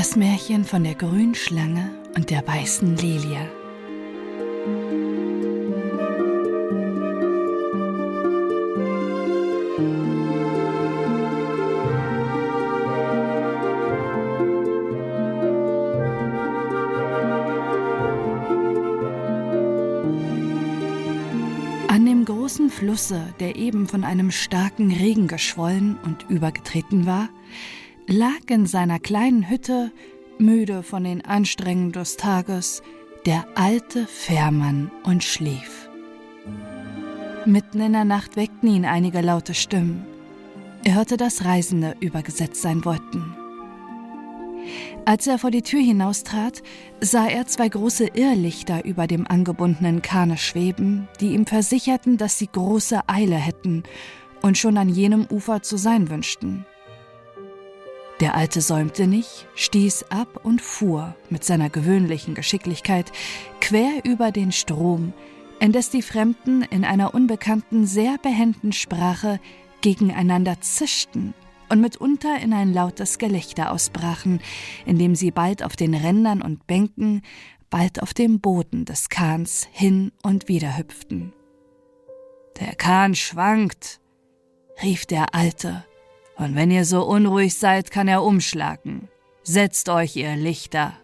Das Märchen von der grünen Schlange und der weißen Lilie. An dem großen Flusse, der eben von einem starken Regen geschwollen und übergetreten war, lag in seiner kleinen Hütte, müde von den Anstrengungen des Tages, der alte Fährmann und schlief. Mitten in der Nacht weckten ihn einige laute Stimmen. Er hörte, dass Reisende übergesetzt sein wollten. Als er vor die Tür hinaustrat, sah er 2 große Irrlichter über dem angebundenen Kahne schweben, die ihm versicherten, dass sie große Eile hätten und schon an jenem Ufer zu sein wünschten. Der Alte säumte nicht, stieß ab und fuhr mit seiner gewöhnlichen Geschicklichkeit quer über den Strom, indes die Fremden in einer unbekannten, sehr behenden Sprache gegeneinander zischten und mitunter in ein lautes Gelächter ausbrachen, indem sie bald auf den Rändern und Bänken, bald auf dem Boden des Kahns hin und wider hüpften. »Der Kahn schwankt«, rief der Alte, »und wenn ihr so unruhig seid, kann er umschlagen. Setzt euch, ihr Lichter!«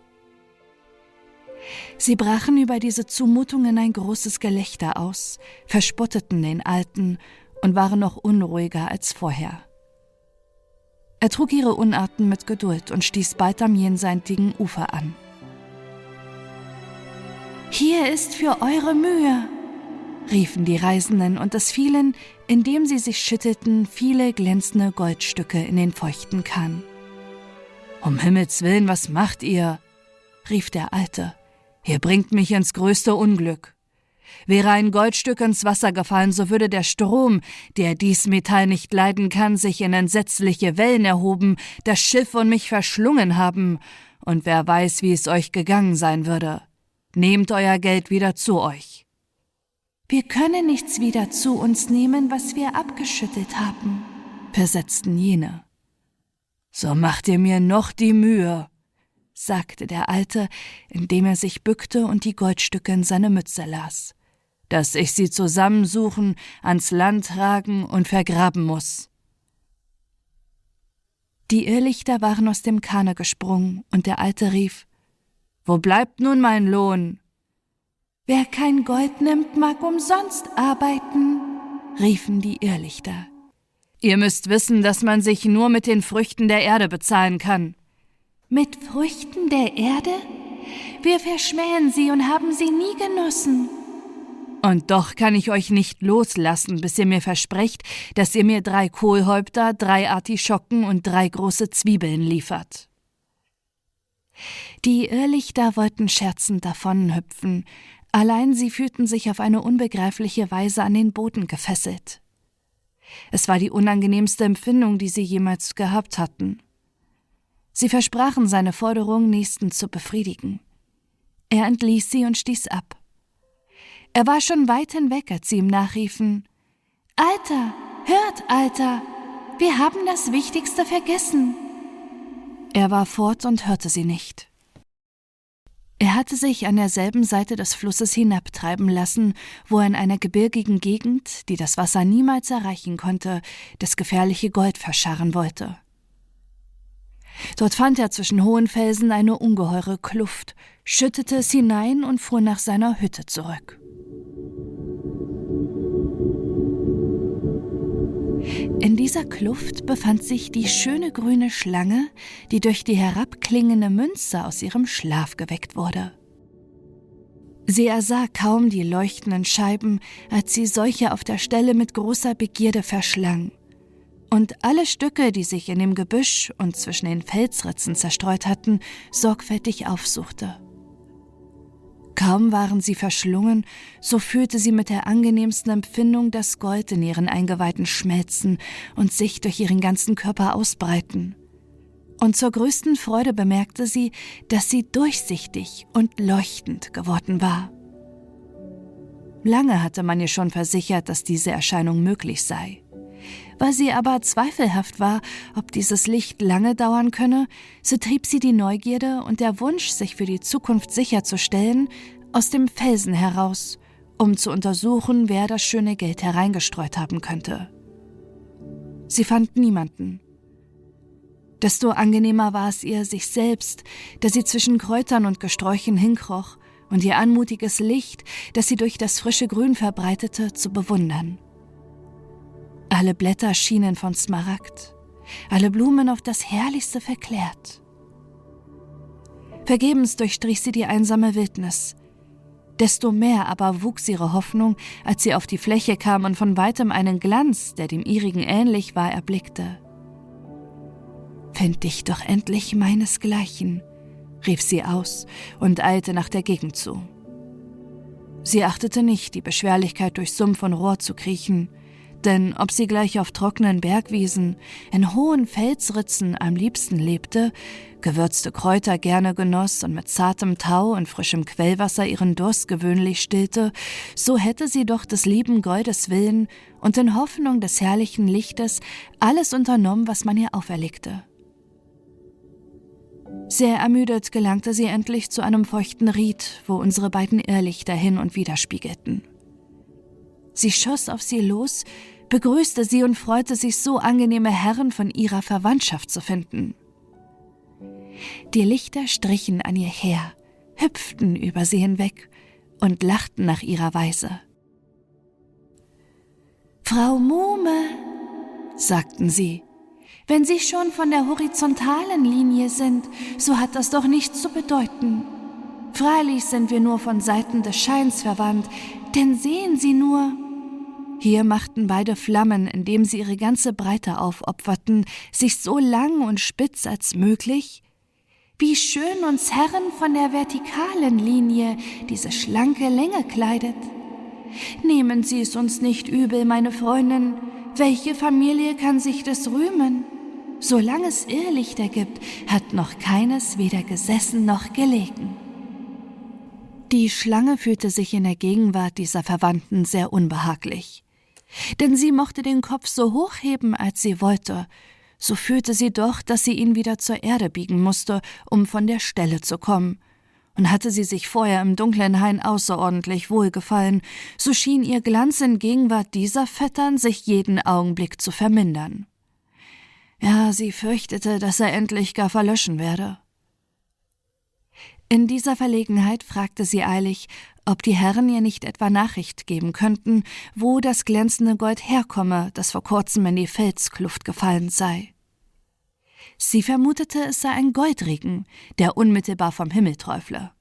Sie brachen über diese Zumutung in ein großes Gelächter aus, verspotteten den Alten und waren noch unruhiger als vorher. Er trug ihre Unarten mit Geduld und stieß bald am jenseitigen Ufer an. »Hier ist für eure Mühe«, riefen die Reisenden, und es fielen, indem sie sich schüttelten, viele glänzende Goldstücke in den feuchten Kahn. »Um Himmels willen, was macht ihr?«, rief der Alte. »Ihr bringt mich ins größte Unglück. Wäre ein Goldstück ins Wasser gefallen, so würde der Strom, der dies Metall nicht leiden kann, sich in entsetzliche Wellen erhoben, das Schiff und mich verschlungen haben, und wer weiß, wie es euch gegangen sein würde. Nehmt euer Geld wieder zu euch.« »Wir können nichts wieder zu uns nehmen, was wir abgeschüttet haben«, versetzten jene. »So macht ihr mir noch die Mühe«, sagte der Alte, indem er sich bückte und die Goldstücke in seine Mütze las, »dass ich sie zusammensuchen, ans Land tragen und vergraben muss.« Die Irrlichter waren aus dem Kahne gesprungen, und der Alte rief, »Wo bleibt nun mein Lohn?« »Wer kein Gold nimmt, mag umsonst arbeiten«, riefen die Irrlichter. »Ihr müsst wissen, dass man sich nur mit den Früchten der Erde bezahlen kann.« »Mit Früchten der Erde? Wir verschmähen sie und haben sie nie genossen.« »Und doch kann ich euch nicht loslassen, bis ihr mir versprecht, dass ihr mir 3 Kohlhäupter, 3 Artischocken und 3 große Zwiebeln liefert.« Die Irrlichter wollten scherzend davonhüpfen, allein sie fühlten sich auf eine unbegreifliche Weise an den Boden gefesselt. Es war die unangenehmste Empfindung, die sie jemals gehabt hatten. Sie versprachen, seine Forderung nächstens zu befriedigen. Er entließ sie und stieß ab. Er war schon weit hinweg, als sie ihm nachriefen, »Alter, hört, Alter, wir haben das Wichtigste vergessen.« Er war fort und hörte sie nicht. Er hatte sich an derselben Seite des Flusses hinabtreiben lassen, wo er in einer gebirgigen Gegend, die das Wasser niemals erreichen konnte, das gefährliche Gold verscharren wollte. Dort fand er zwischen hohen Felsen eine ungeheure Kluft, schüttete es hinein und fuhr nach seiner Hütte zurück. In dieser Kluft befand sich die schöne grüne Schlange, die durch die herabklingende Münze aus ihrem Schlaf geweckt wurde. Sie ersah kaum die leuchtenden Scheiben, als sie solche auf der Stelle mit großer Begierde verschlang und alle Stücke, die sich in dem Gebüsch und zwischen den Felsritzen zerstreut hatten, sorgfältig aufsuchte. Kaum waren sie verschlungen, so fühlte sie mit der angenehmsten Empfindung das Gold in ihren Eingeweiden schmelzen und sich durch ihren ganzen Körper ausbreiten. Und zur größten Freude bemerkte sie, dass sie durchsichtig und leuchtend geworden war. Lange hatte man ihr schon versichert, dass diese Erscheinung möglich sei. Weil sie aber zweifelhaft war, ob dieses Licht lange dauern könne, so trieb sie die Neugierde und der Wunsch, sich für die Zukunft sicherzustellen, aus dem Felsen heraus, um zu untersuchen, wer das schöne Geld hereingestreut haben könnte. Sie fand niemanden. Desto angenehmer war es ihr sich selbst, da sie zwischen Kräutern und Gesträuchen hinkroch und ihr anmutiges Licht, das sie durch das frische Grün verbreitete, zu bewundern. Alle Blätter schienen von Smaragd, alle Blumen auf das Herrlichste verklärt. Vergebens durchstrich sie die einsame Wildnis. Desto mehr aber wuchs ihre Hoffnung, als sie auf die Fläche kam und von weitem einen Glanz, der dem ihrigen ähnlich war, erblickte. »Find ich doch endlich meinesgleichen«, rief sie aus und eilte nach der Gegend zu. Sie achtete nicht, die Beschwerlichkeit durch Sumpf und Rohr zu kriechen, denn ob sie gleich auf trockenen Bergwiesen, in hohen Felsritzen am liebsten lebte, gewürzte Kräuter gerne genoss und mit zartem Tau und frischem Quellwasser ihren Durst gewöhnlich stillte, so hätte sie doch des lieben Goldes willen und in Hoffnung des herrlichen Lichtes alles unternommen, was man ihr auferlegte. Sehr ermüdet gelangte sie endlich zu einem feuchten Ried, wo unsere beiden Irrlichter hin und wider spiegelten. Sie schoss auf sie los, begrüßte sie und freute sich, so angenehme Herren von ihrer Verwandtschaft zu finden. Die Lichter strichen an ihr her, hüpften über sie hinweg und lachten nach ihrer Weise. »Frau Muhme«, sagten sie, »wenn Sie schon von der horizontalen Linie sind, so hat das doch nichts zu bedeuten. Freilich sind wir nur von Seiten des Scheins verwandt, denn sehen Sie nur...« Hier machten beide Flammen, indem sie ihre ganze Breite aufopferten, sich so lang und spitz als möglich. Wie schön uns Herren von der vertikalen Linie diese schlanke Länge kleidet. Nehmen Sie es uns nicht übel, meine Freundin, welche Familie kann sich des rühmen? Solange es Irrlichter gibt, hat noch keines weder gesessen noch gelegen. Die Schlange fühlte sich in der Gegenwart dieser Verwandten sehr unbehaglich. Denn sie mochte den Kopf so hoch heben, als sie wollte, so fühlte sie doch, dass sie ihn wieder zur Erde biegen musste, um von der Stelle zu kommen. Und hatte sie sich vorher im dunklen Hain außerordentlich wohlgefallen, so schien ihr Glanz in Gegenwart dieser Vettern sich jeden Augenblick zu vermindern. Ja, sie fürchtete, dass er endlich gar verlöschen werde. In dieser Verlegenheit fragte sie eilig, ob die Herren ihr nicht etwa Nachricht geben könnten, wo das glänzende Gold herkomme, das vor kurzem in die Felskluft gefallen sei. Sie vermutete, es sei ein Goldregen, der unmittelbar vom Himmel träufle.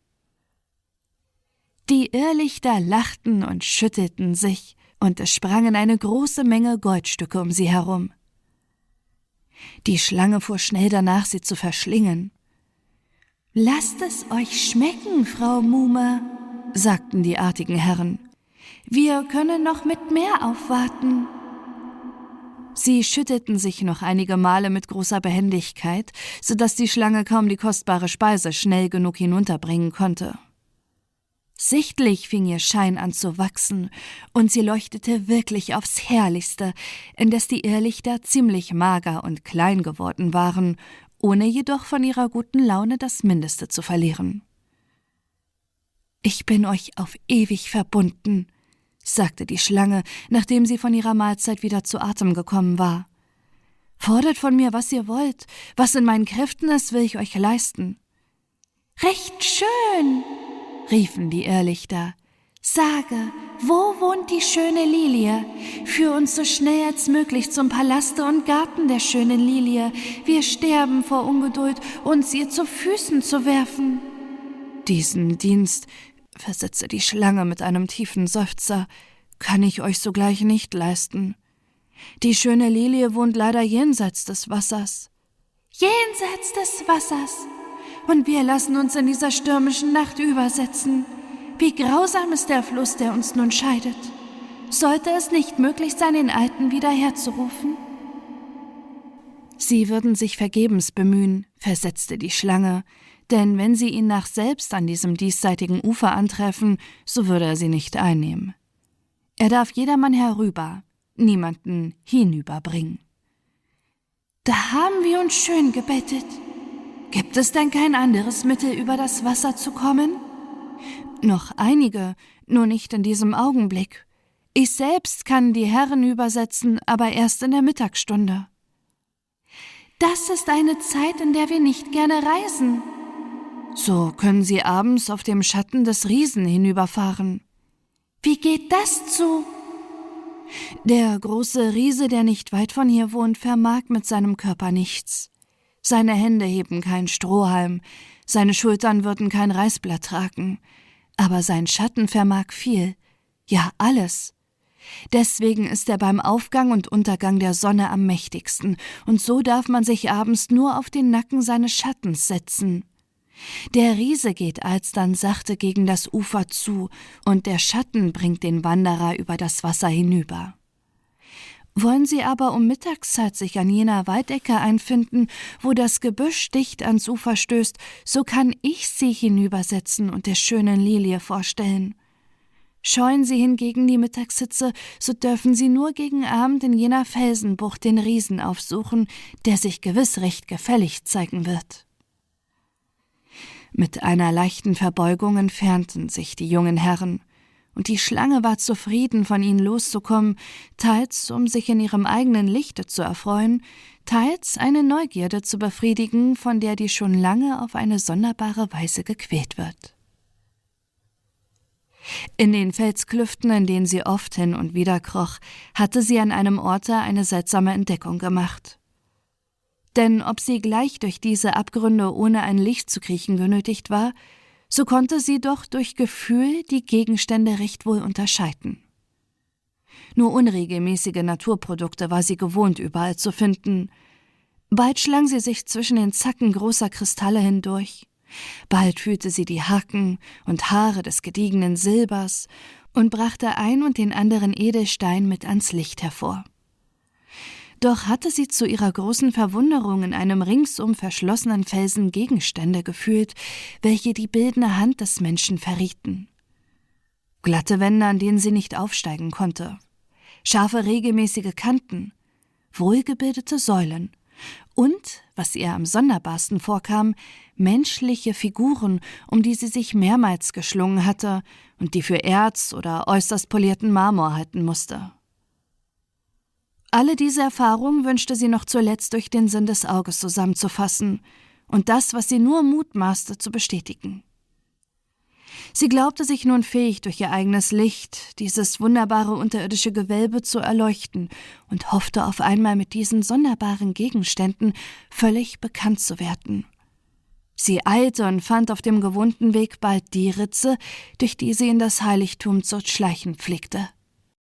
Die Irrlichter lachten und schüttelten sich, und es sprangen eine große Menge Goldstücke um sie herum. Die Schlange fuhr schnell danach, sie zu verschlingen. »Lasst es euch schmecken, Frau Muhme«, sagten die artigen Herren. »Wir können noch mit mehr aufwarten.« Sie schüttelten sich noch einige Male mit großer Behendigkeit, so dass die Schlange kaum die kostbare Speise schnell genug hinunterbringen konnte. Sichtlich fing ihr Schein an zu wachsen, und sie leuchtete wirklich aufs Herrlichste, indes die Irrlichter ziemlich mager und klein geworden waren, ohne jedoch von ihrer guten Laune das Mindeste zu verlieren. »Ich bin euch auf ewig verbunden«, sagte die Schlange, nachdem sie von ihrer Mahlzeit wieder zu Atem gekommen war. »Fordert von mir, was ihr wollt, was in meinen Kräften ist, will ich euch leisten.« »Recht schön«, riefen die Irrlichter. »Sage, wo wohnt die schöne Lilie? Führ uns so schnell als möglich zum Palaste und Garten der schönen Lilie. Wir sterben vor Ungeduld, uns ihr zu Füßen zu werfen.« »Diesen Dienst«, versetzte die Schlange mit einem tiefen Seufzer, »kann ich euch sogleich nicht leisten. Die schöne Lilie wohnt leider jenseits des Wassers.« »Jenseits des Wassers? Und wir lassen uns in dieser stürmischen Nacht übersetzen. Wie grausam ist der Fluss, der uns nun scheidet. Sollte es nicht möglich sein, den Alten wieder herzurufen?« »Sie würden sich vergebens bemühen«, versetzte die Schlange, »denn wenn sie ihn nach selbst an diesem diesseitigen Ufer antreffen, so würde er sie nicht einnehmen. Er darf jedermann herüber, niemanden hinüberbringen. »Da haben wir uns schön gebettet. Gibt es denn kein anderes Mittel, über das Wasser zu kommen?« »Noch einige, nur nicht in diesem Augenblick. Ich selbst kann die Herren übersetzen, aber erst in der Mittagsstunde.« »Das ist eine Zeit, in der wir nicht gerne reisen.« »So können Sie abends auf dem Schatten des Riesen hinüberfahren.« »Wie geht das zu?« »Der große Riese, der nicht weit von hier wohnt, vermag mit seinem Körper nichts. Seine Hände heben keinen Strohhalm, seine Schultern würden kein Reisblatt tragen, aber sein Schatten vermag viel, ja alles. Deswegen ist er beim Aufgang und Untergang der Sonne am mächtigsten, und so darf man sich abends nur auf den Nacken seines Schattens setzen. Der Riese geht alsdann sachte gegen das Ufer zu, und der Schatten bringt den Wanderer über das Wasser hinüber. Wollen Sie aber um Mittagszeit sich an jener Waldecke einfinden, wo das Gebüsch dicht ans Ufer stößt, so kann ich Sie hinübersetzen und der schönen Lilie vorstellen. Scheuen Sie hingegen die Mittagshitze, so dürfen Sie nur gegen Abend in jener Felsenbucht den Riesen aufsuchen, der sich gewiss recht gefällig zeigen wird.« Mit einer leichten Verbeugung entfernten sich die jungen Herren, und die Schlange war zufrieden, von ihnen loszukommen, teils um sich in ihrem eigenen Lichte zu erfreuen, teils eine Neugierde zu befriedigen, von der die schon lange auf eine sonderbare Weise gequält wird. In den Felsklüften, in denen sie oft hin und wieder kroch, hatte sie an einem Orte eine seltsame Entdeckung gemacht. Denn ob sie gleich durch diese Abgründe ohne ein Licht zu kriechen genötigt war, so konnte sie doch durch Gefühl die Gegenstände recht wohl unterscheiden. Nur unregelmäßige Naturprodukte war sie gewohnt, überall zu finden. Bald schlang sie sich zwischen den Zacken großer Kristalle hindurch, bald fühlte sie die Haken und Haare des gediegenen Silbers und brachte ein und den anderen Edelstein mit ans Licht hervor. Doch hatte sie zu ihrer großen Verwunderung in einem ringsum verschlossenen Felsen Gegenstände gefühlt, welche die bildende Hand des Menschen verrieten. Glatte Wände, an denen sie nicht aufsteigen konnte, scharfe regelmäßige Kanten, wohlgebildete Säulen und, was ihr am sonderbarsten vorkam, menschliche Figuren, um die sie sich mehrmals geschlungen hatte und die für Erz oder äußerst polierten Marmor halten musste. Alle diese Erfahrungen wünschte sie noch zuletzt durch den Sinn des Auges zusammenzufassen und das, was sie nur mutmaßte, zu bestätigen. Sie glaubte sich nun fähig, durch ihr eigenes Licht dieses wunderbare unterirdische Gewölbe zu erleuchten und hoffte auf einmal mit diesen sonderbaren Gegenständen völlig bekannt zu werden. Sie eilte und fand auf dem gewohnten Weg bald die Ritze, durch die sie in das Heiligtum zu schleichen pflegte.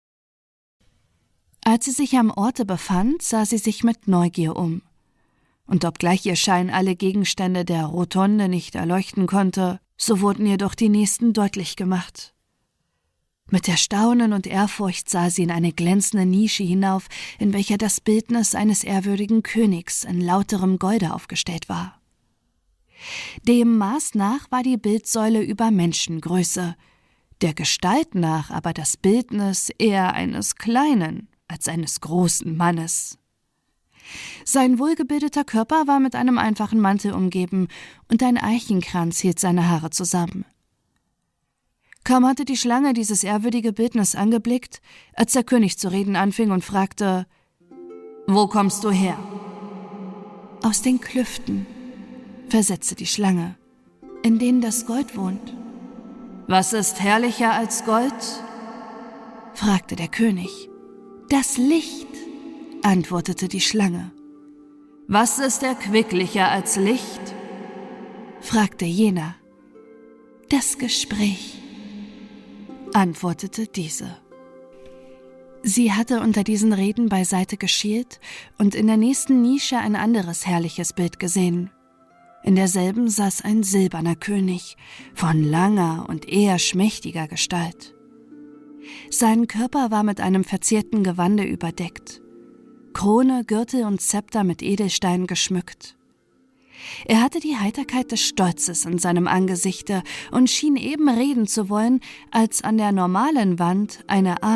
Als sie sich am Orte befand, sah sie sich mit Neugier um. Und obgleich ihr Schein alle Gegenstände der Rotonde nicht erleuchten konnte, so wurden ihr doch die nächsten deutlich gemacht. Mit Erstaunen und Ehrfurcht sah sie in eine glänzende Nische hinauf, in welcher das Bildnis eines ehrwürdigen Königs in lauterem Golde aufgestellt war. Dem Maß nach war die Bildsäule über Menschengröße, der Gestalt nach aber das Bildnis eher eines kleinen als eines großen Mannes. Sein wohlgebildeter Körper war mit einem einfachen Mantel umgeben, und ein Eichenkranz hielt seine Haare zusammen. Kaum hatte die Schlange dieses ehrwürdige Bildnis angeblickt, als der König zu reden anfing und fragte: »Wo kommst du her?« »Aus den Klüften«, versetzte die Schlange, »in denen das Gold wohnt.« »Was ist herrlicher als Gold?« fragte der König. »Das Licht«, antwortete die Schlange. »Was ist erquicklicher als Licht?« fragte jener. »Das Gespräch«, antwortete diese. Sie hatte unter diesen Reden beiseite geschielt und in der nächsten Nische ein anderes herrliches Bild gesehen. In derselben saß ein silberner König von langer und eher schmächtiger Gestalt. Sein Körper war mit einem verzierten Gewande überdeckt, Krone, Gürtel und Zepter mit Edelsteinen geschmückt. Er hatte die Heiterkeit des Stolzes in seinem Angesichte und schien eben reden zu wollen, als an der normalen Wand eine Ader,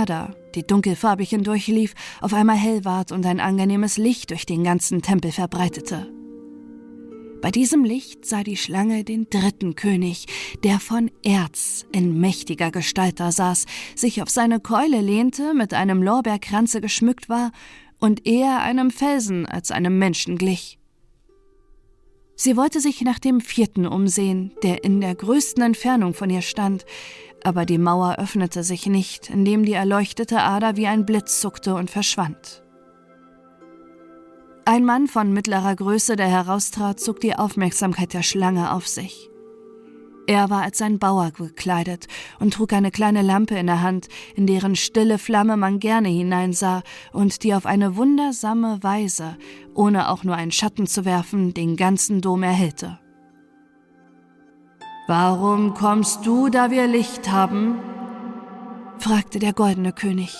die dunkelfarbig hindurchlief, auf einmal hell ward und ein angenehmes Licht durch den ganzen Tempel verbreitete. Bei diesem Licht sah die Schlange den dritten König, der von Erz in mächtiger Gestalt da saß, sich auf seine Keule lehnte, mit einem Lorbeerkranze geschmückt war und eher einem Felsen als einem Menschen glich. Sie wollte sich nach dem vierten umsehen, der in der größten Entfernung von ihr stand, aber die Mauer öffnete sich nicht, indem die erleuchtete Ader wie ein Blitz zuckte und verschwand. Ein Mann von mittlerer Größe, der heraustrat, zog die Aufmerksamkeit der Schlange auf sich. Er war als ein Bauer gekleidet und trug eine kleine Lampe in der Hand, in deren stille Flamme man gerne hineinsah und die auf eine wundersame Weise, ohne auch nur einen Schatten zu werfen, den ganzen Dom erhellte. »Warum kommst du, da wir Licht haben?« fragte der goldene König.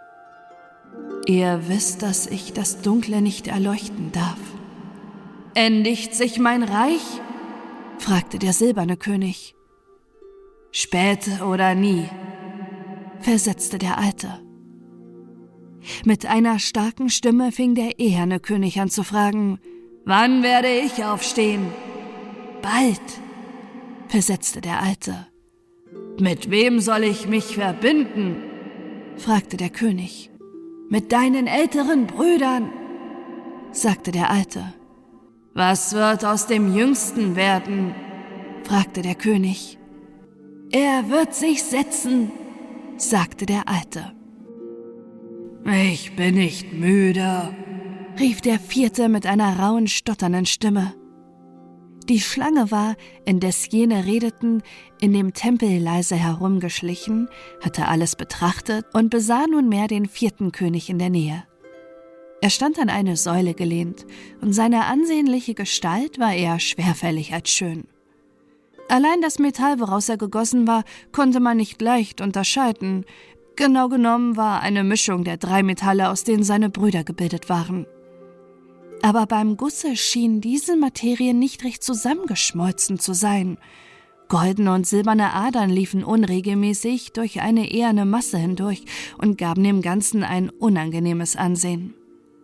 »Ihr wisst, dass ich das Dunkle nicht erleuchten darf.« »Endigt sich mein Reich?« fragte der silberne König. »Spät oder nie«, versetzte der Alte. Mit einer starken Stimme fing der eherne König an zu fragen, »Wann werde ich aufstehen?« »Bald«, versetzte der Alte. »Mit wem soll ich mich verbinden?« fragte der König. »Mit deinen älteren Brüdern«, sagte der Alte. »Was wird aus dem Jüngsten werden?« fragte der König. »Er wird sich setzen«, sagte der Alte. »Ich bin nicht müde«, rief der Vierte mit einer rauen, stotternden Stimme. Die Schlange war, indes jene redeten, in dem Tempel leise herumgeschlichen, hatte alles betrachtet und besah nunmehr den vierten König in der Nähe. Er stand an eine Säule gelehnt, und seine ansehnliche Gestalt war eher schwerfällig als schön. Allein das Metall, woraus er gegossen war, konnte man nicht leicht unterscheiden. Genau genommen war eine Mischung der 3 Metalle, aus denen seine Brüder gebildet waren. Aber beim Gusse schienen diese Materien nicht recht zusammengeschmolzen zu sein. Goldene und silberne Adern liefen unregelmäßig durch eine eherne Masse hindurch und gaben dem Ganzen ein unangenehmes Ansehen.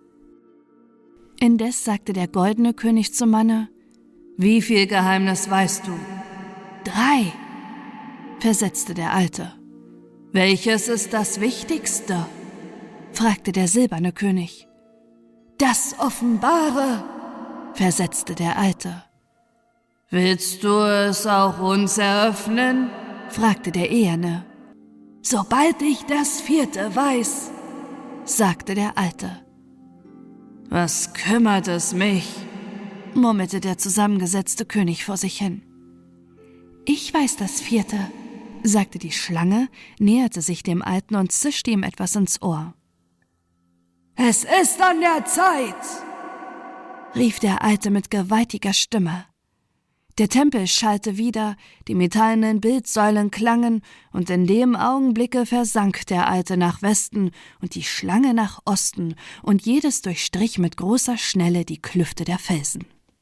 Indes sagte der goldene König zum Manne, »Wie viel Geheimnis weißt du?« »3«, versetzte der Alte. »Welches ist das Wichtigste?« fragte der silberne König. »Das Offenbare«, versetzte der Alte. »Willst du es auch uns eröffnen?« fragte der Eherne. »Sobald ich das 4. weiß«, sagte der Alte. »Was kümmert es mich?«, murmelte der zusammengesetzte König vor sich hin. »Ich weiß das 4«, sagte die Schlange, näherte sich dem Alten und zischte ihm etwas ins Ohr. »Es ist an der Zeit«, rief der Alte mit gewaltiger Stimme. Der Tempel schallte wieder, die metallenen Bildsäulen klangen, und in dem Augenblicke versank der Alte nach Westen und die Schlange nach Osten, und jedes durchstrich mit großer Schnelle die Klüfte der Felsen.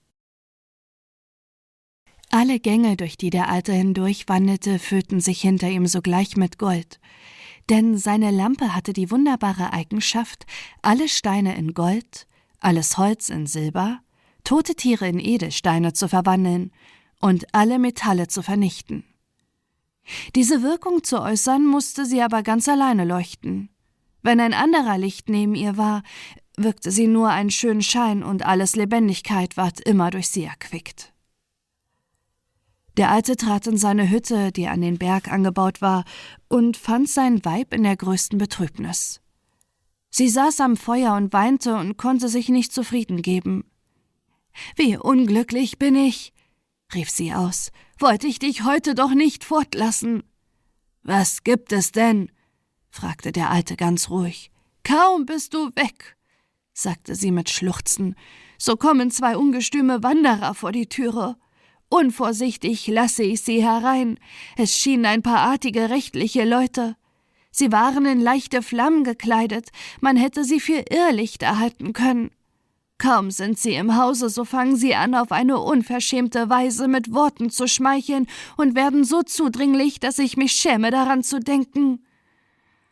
Alle Gänge, durch die der Alte hindurchwandelte, füllten sich hinter ihm sogleich mit Gold, denn seine Lampe hatte die wunderbare Eigenschaft, alle Steine in Gold, alles Holz in Silber, tote Tiere in Edelsteine zu verwandeln und alle Metalle zu vernichten. Diese Wirkung zu äußern, musste sie aber ganz alleine leuchten. Wenn ein anderer Licht neben ihr war, wirkte sie nur einen schönen Schein und alles Lebendigkeit ward immer durch sie erquickt. Der Alte trat in seine Hütte, die an den Berg angebaut war, und fand sein Weib in der größten Betrübnis. Sie saß am Feuer und weinte und konnte sich nicht zufrieden geben. »Wie unglücklich bin ich«, rief sie aus, »wollte ich dich heute doch nicht fortlassen.« »Was gibt es denn?«, fragte der Alte ganz ruhig. »Kaum bist du weg«, sagte sie mit Schluchzen, »so kommen 2 ungestüme Wanderer vor die Türe. Unvorsichtig lasse ich sie herein. Es schienen ein paar artige rechtliche Leute. Sie waren in leichte Flammen gekleidet, man hätte sie für Irrlichter halten können. Kaum sind sie im Hause, so fangen sie an, auf eine unverschämte Weise mit Worten zu schmeicheln und werden so zudringlich, dass ich mich schäme, daran zu denken.«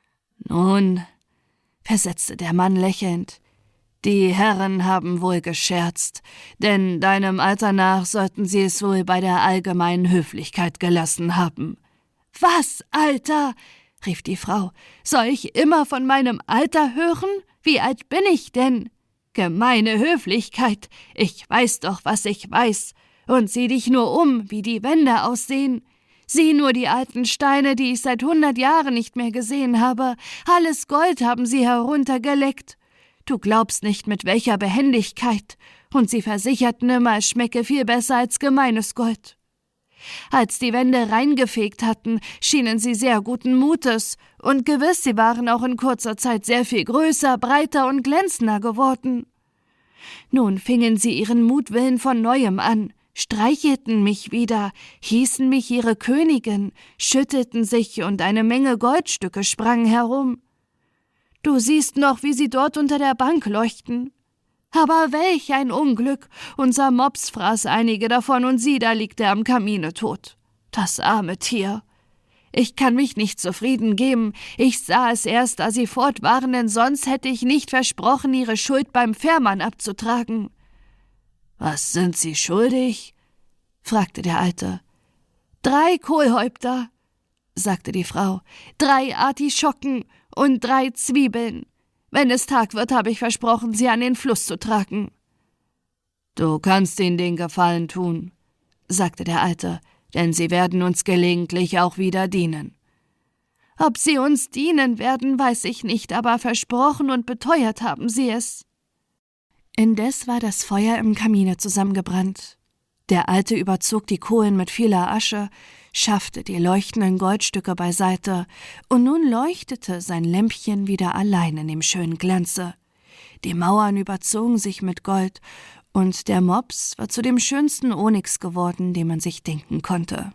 Nun«, versetzte der Mann lächelnd, »die Herren haben wohl gescherzt, denn deinem Alter nach sollten sie es wohl bei der allgemeinen Höflichkeit gelassen haben.« »Was, Alter?«, rief die Frau. »Soll ich immer von meinem Alter hören? Wie alt bin ich denn? Gemeine Höflichkeit, ich weiß doch, was ich weiß. Und sieh dich nur um, wie die Wände aussehen. Sieh nur die alten Steine, die ich seit 100 Jahren nicht mehr gesehen habe. Alles Gold haben sie heruntergeleckt. Du glaubst nicht, mit welcher Behendigkeit. Und sie versicherten immer, es schmecke viel besser als gemeines Gold. Als die Wände reingefegt hatten, schienen sie sehr guten Mutes, und gewiss, sie waren auch in kurzer Zeit sehr viel größer, breiter und glänzender geworden. Nun fingen sie ihren Mutwillen von Neuem an, streichelten mich wieder, hießen mich ihre Königin, schüttelten sich und eine Menge Goldstücke sprangen herum. Du siehst noch, wie sie dort unter der Bank leuchten. Aber welch ein Unglück! Unser Mops fraß einige davon und sieh, da liegt er am Kamine tot. Das arme Tier! Ich kann mich nicht zufrieden geben. Ich sah es erst, da sie fort waren, denn sonst hätte ich nicht versprochen, ihre Schuld beim Fährmann abzutragen.« »Was sind Sie schuldig?« fragte der Alte. »3 Kohlhäupter«, sagte die Frau, »3 Artischocken und 3 Zwiebeln. Wenn es Tag wird, habe ich versprochen, sie an den Fluss zu tragen.« »Du kannst ihnen den Gefallen tun«, sagte der Alte, »denn sie werden uns gelegentlich auch wieder dienen.« »Ob sie uns dienen werden, weiß ich nicht, aber versprochen und beteuert haben sie es.« Indes war das Feuer im Kamine zusammengebrannt. Der Alte überzog die Kohlen mit vieler Asche, schaffte die leuchtenden Goldstücke beiseite, und nun leuchtete sein Lämpchen wieder allein in dem schönen Glanze. Die Mauern überzogen sich mit Gold, und der Mops war zu dem schönsten Onyx geworden, den man sich denken konnte.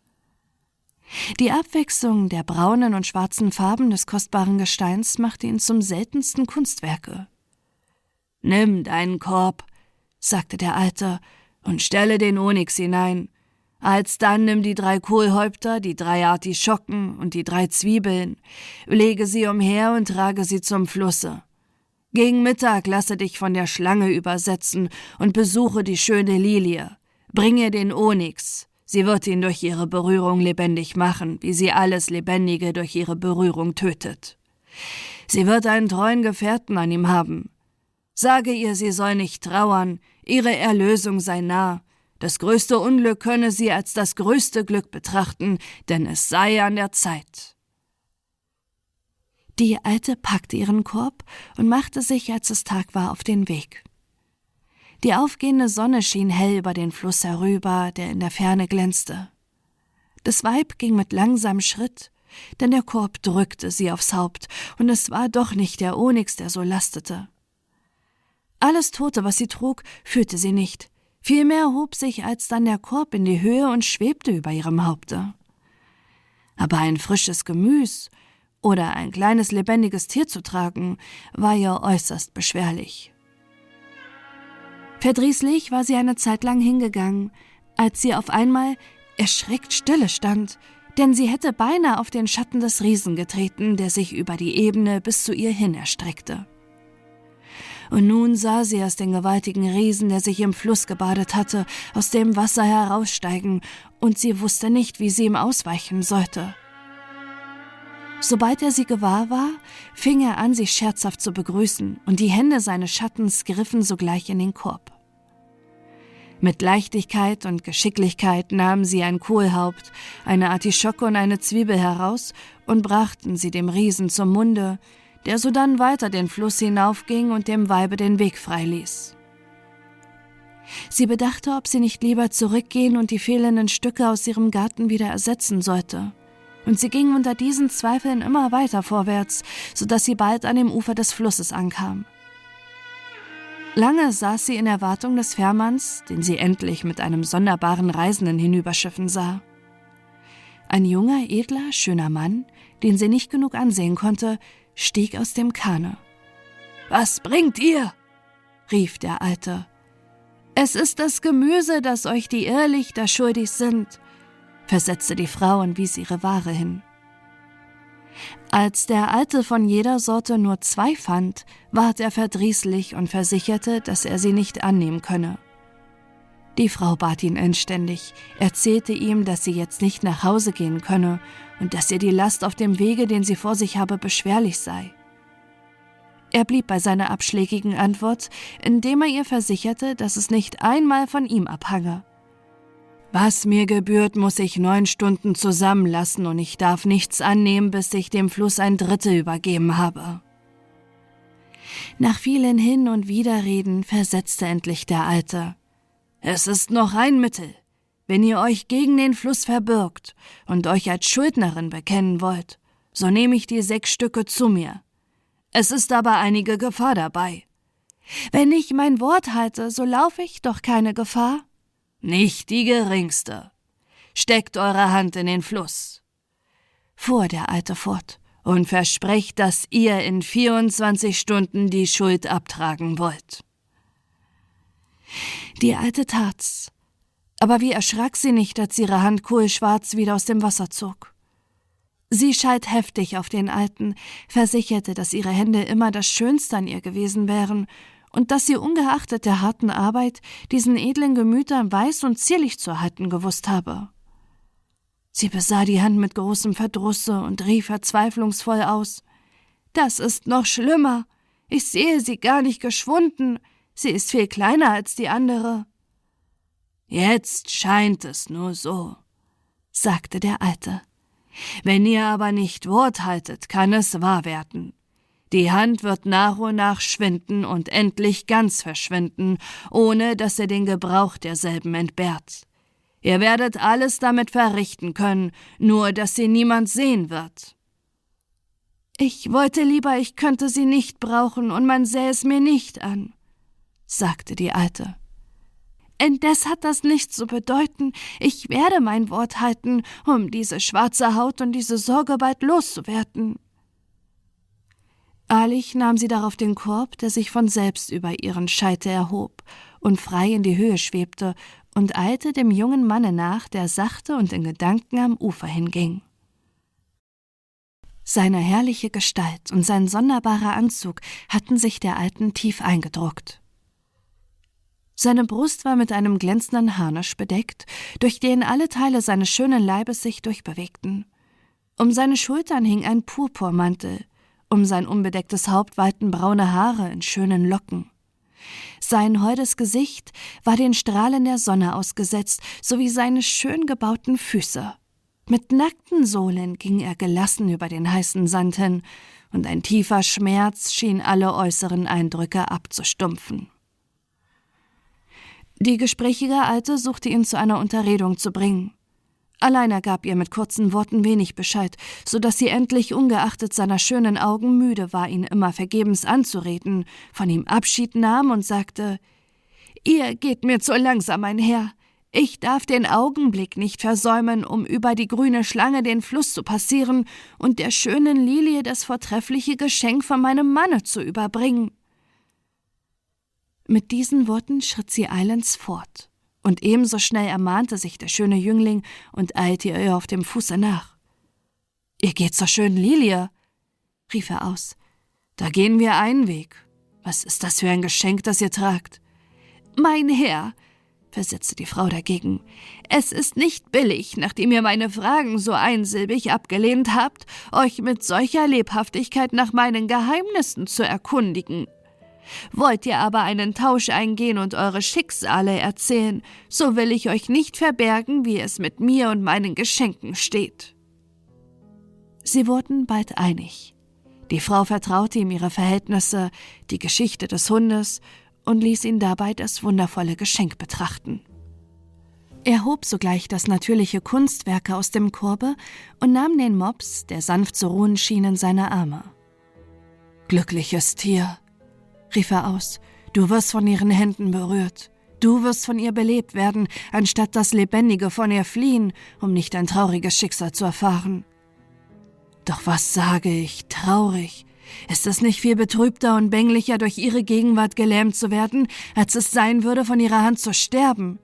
Die Abwechslung der braunen und schwarzen Farben des kostbaren Gesteins machte ihn zum seltensten Kunstwerke. »Nimm deinen Korb«, sagte der Alte, »und stelle den Onyx hinein. Alsdann nimm die 3 Kohlhäupter, die 3 Artischocken und die 3 Zwiebeln, lege sie umher und trage sie zum Flusse. Gegen Mittag lasse dich von der Schlange übersetzen und besuche die schöne Lilie. Bringe den Onyx, sie wird ihn durch ihre Berührung lebendig machen, wie sie alles Lebendige durch ihre Berührung tötet. Sie wird einen treuen Gefährten an ihm haben. Sage ihr, sie soll nicht trauern, ihre Erlösung sei nah. Das größte Unglück könne sie als das größte Glück betrachten, denn es sei an der Zeit.« Die Alte packte ihren Korb und machte sich, als es Tag war, auf den Weg. Die aufgehende Sonne schien hell über den Fluss herüber, der in der Ferne glänzte. Das Weib ging mit langsamem Schritt, denn der Korb drückte sie aufs Haupt, und es war doch nicht der Onyx, der so lastete. Alles Tote, was sie trug, fühlte sie nicht. Vielmehr hob sich alsdann der Korb in die Höhe und schwebte über ihrem Haupte. Aber ein frisches Gemüs oder ein kleines lebendiges Tier zu tragen, war ihr äußerst beschwerlich. Verdrießlich war sie eine Zeit lang hingegangen, als sie auf einmal erschreckt stille stand, denn sie hätte beinahe auf den Schatten des Riesen getreten, der sich über die Ebene bis zu ihr hin erstreckte. Und nun sah sie erst den gewaltigen Riesen, der sich im Fluss gebadet hatte, aus dem Wasser heraussteigen, und sie wusste nicht, wie sie ihm ausweichen sollte. Sobald er sie gewahr war, fing er an, sie scherzhaft zu begrüßen, und die Hände seines Schattens griffen sogleich in den Korb. Mit Leichtigkeit und Geschicklichkeit nahmen sie ein Kohlhaupt, eine Artischocke und eine Zwiebel heraus und brachten sie dem Riesen zum Munde, der sodann weiter den Fluss hinaufging und dem Weibe den Weg freiließ. Sie bedachte, ob sie nicht lieber zurückgehen und die fehlenden Stücke aus ihrem Garten wieder ersetzen sollte. Und sie ging unter diesen Zweifeln immer weiter vorwärts, sodass sie bald an dem Ufer des Flusses ankam. Lange saß sie in Erwartung des Fährmanns, den sie endlich mit einem sonderbaren Reisenden hinüberschiffen sah. Ein junger, edler, schöner Mann, den sie nicht genug ansehen konnte, stieg aus dem Kahne. »Was bringt ihr?« rief der Alte. »Es ist das Gemüse, das euch die Irrlichter schuldig sind«, versetzte die Frau und wies ihre Ware hin. Als der Alte von jeder Sorte nur 2 fand, ward er verdrießlich und versicherte, dass er sie nicht annehmen könne. Die Frau bat ihn inständig, erzählte ihm, dass sie jetzt nicht nach Hause gehen könne und dass ihr die Last auf dem Wege, den sie vor sich habe, beschwerlich sei. Er blieb bei seiner abschlägigen Antwort, indem er ihr versicherte, dass es nicht einmal von ihm abhange. »Was mir gebührt, muss ich 9 Stunden zusammenlassen und ich darf nichts annehmen, bis ich dem Fluss ein Drittel übergeben habe.« Nach vielen Hin- und Widerreden versetzte endlich der Alte: »Es ist noch ein Mittel. Wenn ihr euch gegen den Fluss verbürgt und euch als Schuldnerin bekennen wollt, so nehme ich die 6 Stücke zu mir. Es ist aber einige Gefahr dabei.« »Wenn ich mein Wort halte, so laufe ich doch keine Gefahr?« »Nicht die geringste. Steckt eure Hand in den Fluss«, fuhr der Alte fort, »und versprecht, dass ihr in 24 Stunden die Schuld abtragen wollt.« Die Alte tat's, aber wie erschrak sie nicht, als ihre Hand kohlschwarz wieder aus dem Wasser zog. Sie schalt heftig auf den Alten, versicherte, dass ihre Hände immer das Schönste an ihr gewesen wären und dass sie ungeachtet der harten Arbeit diesen edlen Gemütern weiß und zierlich zu halten gewusst habe. Sie besah die Hand mit großem Verdrusse und rief verzweiflungsvoll aus: »Das ist noch schlimmer. Ich sehe sie gar nicht geschwunden. Sie ist viel kleiner als die andere.« »Jetzt scheint es nur so«, sagte der Alte. »Wenn ihr aber nicht Wort haltet, kann es wahr werden. Die Hand wird nach und nach schwinden und endlich ganz verschwinden, ohne dass ihr den Gebrauch derselben entbehrt. Ihr werdet alles damit verrichten können, nur dass sie niemand sehen wird.« »Ich wollte lieber, ich könnte sie nicht brauchen und man sähe es mir nicht an«, sagte die Alte. »Indes hat das nichts zu bedeuten. Ich werde mein Wort halten, um diese schwarze Haut und diese Sorge bald loszuwerden.« Eilig nahm sie darauf den Korb, der sich von selbst über ihren Scheitel erhob und frei in die Höhe schwebte, und eilte dem jungen Manne nach, der sachte und in Gedanken am Ufer hinging. Seine herrliche Gestalt und sein sonderbarer Anzug hatten sich der Alten tief eingedruckt. Seine Brust war mit einem glänzenden Harnisch bedeckt, durch den alle Teile seines schönen Leibes sich durchbewegten. Um seine Schultern hing ein Purpurmantel, um sein unbedecktes Haupt weilten braune Haare in schönen Locken. Sein holdes Gesicht war den Strahlen der Sonne ausgesetzt, sowie seine schön gebauten Füße. Mit nackten Sohlen ging er gelassen über den heißen Sand hin, und ein tiefer Schmerz schien alle äußeren Eindrücke abzustumpfen. Die gesprächige Alte suchte ihn zu einer Unterredung zu bringen. Allein er gab ihr mit kurzen Worten wenig Bescheid, so dass sie endlich ungeachtet seiner schönen Augen müde war, ihn immer vergebens anzureden, von ihm Abschied nahm und sagte: »Ihr geht mir zu langsam einher. Ich darf den Augenblick nicht versäumen, um über die grüne Schlange den Fluss zu passieren und der schönen Lilie das vortreffliche Geschenk von meinem Manne zu überbringen.« Mit diesen Worten schritt sie eilends fort, und ebenso schnell ermahnte sich der schöne Jüngling und eilte ihr auf dem Fuße nach. »Ihr geht zur schönen Lilie«, rief er aus. »Da gehen wir einen Weg. Was ist das für ein Geschenk, das ihr tragt?« »Mein Herr«, versetzte die Frau dagegen, »es ist nicht billig, nachdem ihr meine Fragen so einsilbig abgelehnt habt, euch mit solcher Lebhaftigkeit nach meinen Geheimnissen zu erkundigen. Wollt ihr aber einen Tausch eingehen und eure Schicksale erzählen, so will ich euch nicht verbergen, wie es mit mir und meinen Geschenken steht.« Sie wurden bald einig. Die Frau vertraute ihm ihre Verhältnisse, die Geschichte des Hundes und ließ ihn dabei das wundervolle Geschenk betrachten. Er hob sogleich das natürliche Kunstwerk aus dem Korbe und nahm den Mops, der sanft zu ruhen schien, in seine Arme. »Glückliches Tier«, rief er aus, »du wirst von ihren Händen berührt. Du wirst von ihr belebt werden, anstatt das Lebendige von ihr fliehen, um nicht ein trauriges Schicksal zu erfahren.« »Doch was sage ich, traurig? Ist es nicht viel betrübter und bänglicher, durch ihre Gegenwart gelähmt zu werden, als es sein würde, von ihrer Hand zu sterben?«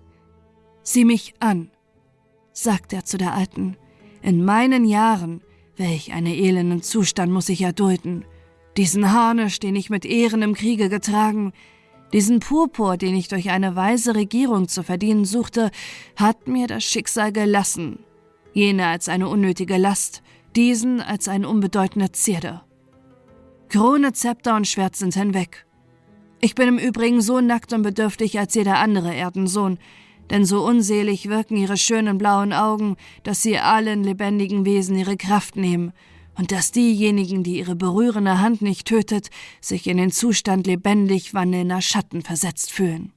»Sieh mich an«, sagte er zu der Alten, »in meinen Jahren Welch einen elenden Zustand muss ich erdulden. Diesen Harnisch, den ich mit Ehren im Kriege getragen, diesen Purpur, den ich durch eine weise Regierung zu verdienen suchte, hat mir das Schicksal gelassen. Jene als eine unnötige Last, diesen als eine unbedeutende Zierde. Krone, Zepter und Schwert sind hinweg. Ich bin im Übrigen so nackt und bedürftig als jeder andere Erdensohn, denn so unselig wirken ihre schönen blauen Augen, dass sie allen lebendigen Wesen ihre Kraft nehmen und dass diejenigen, die ihre berührende Hand nicht tötet, sich in den Zustand lebendig wandelnder Schatten versetzt fühlen.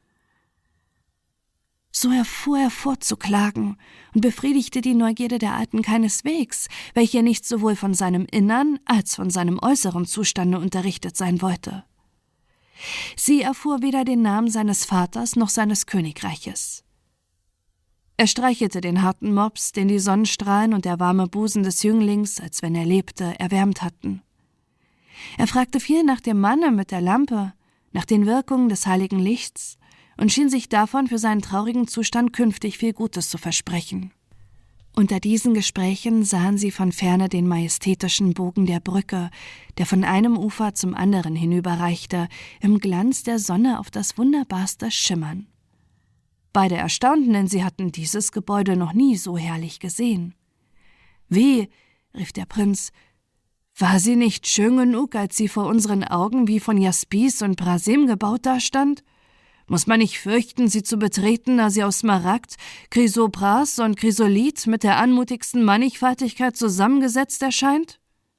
So erfuhr er fortzuklagen und befriedigte die Neugierde der Alten keineswegs, welche nicht sowohl von seinem innern als von seinem äußeren Zustande unterrichtet sein wollte. Sie erfuhr weder den Namen seines Vaters noch seines Königreiches. Er streichelte den harten Mops, den die Sonnenstrahlen und der warme Busen des Jünglings, als wenn er lebte, erwärmt hatten. Er fragte viel nach dem Manne mit der Lampe, nach den Wirkungen des heiligen Lichts und schien sich davon für seinen traurigen Zustand künftig viel Gutes zu versprechen. Unter diesen Gesprächen sahen sie von ferne den majestätischen Bogen der Brücke, der von einem Ufer zum anderen hinüberreichte, im Glanz der Sonne auf das wunderbarste Schimmern. Beide erstaunten, denn sie hatten dieses Gebäude noch nie so herrlich gesehen. »Wie«, rief der Prinz, »war sie nicht schön genug, als sie vor unseren Augen wie von Jaspis und Prasem gebaut dastand? Muss man nicht fürchten, sie zu betreten, da sie aus Smaragd, Chrysopras und Chrysolith mit der anmutigsten Mannigfaltigkeit zusammengesetzt erscheint?«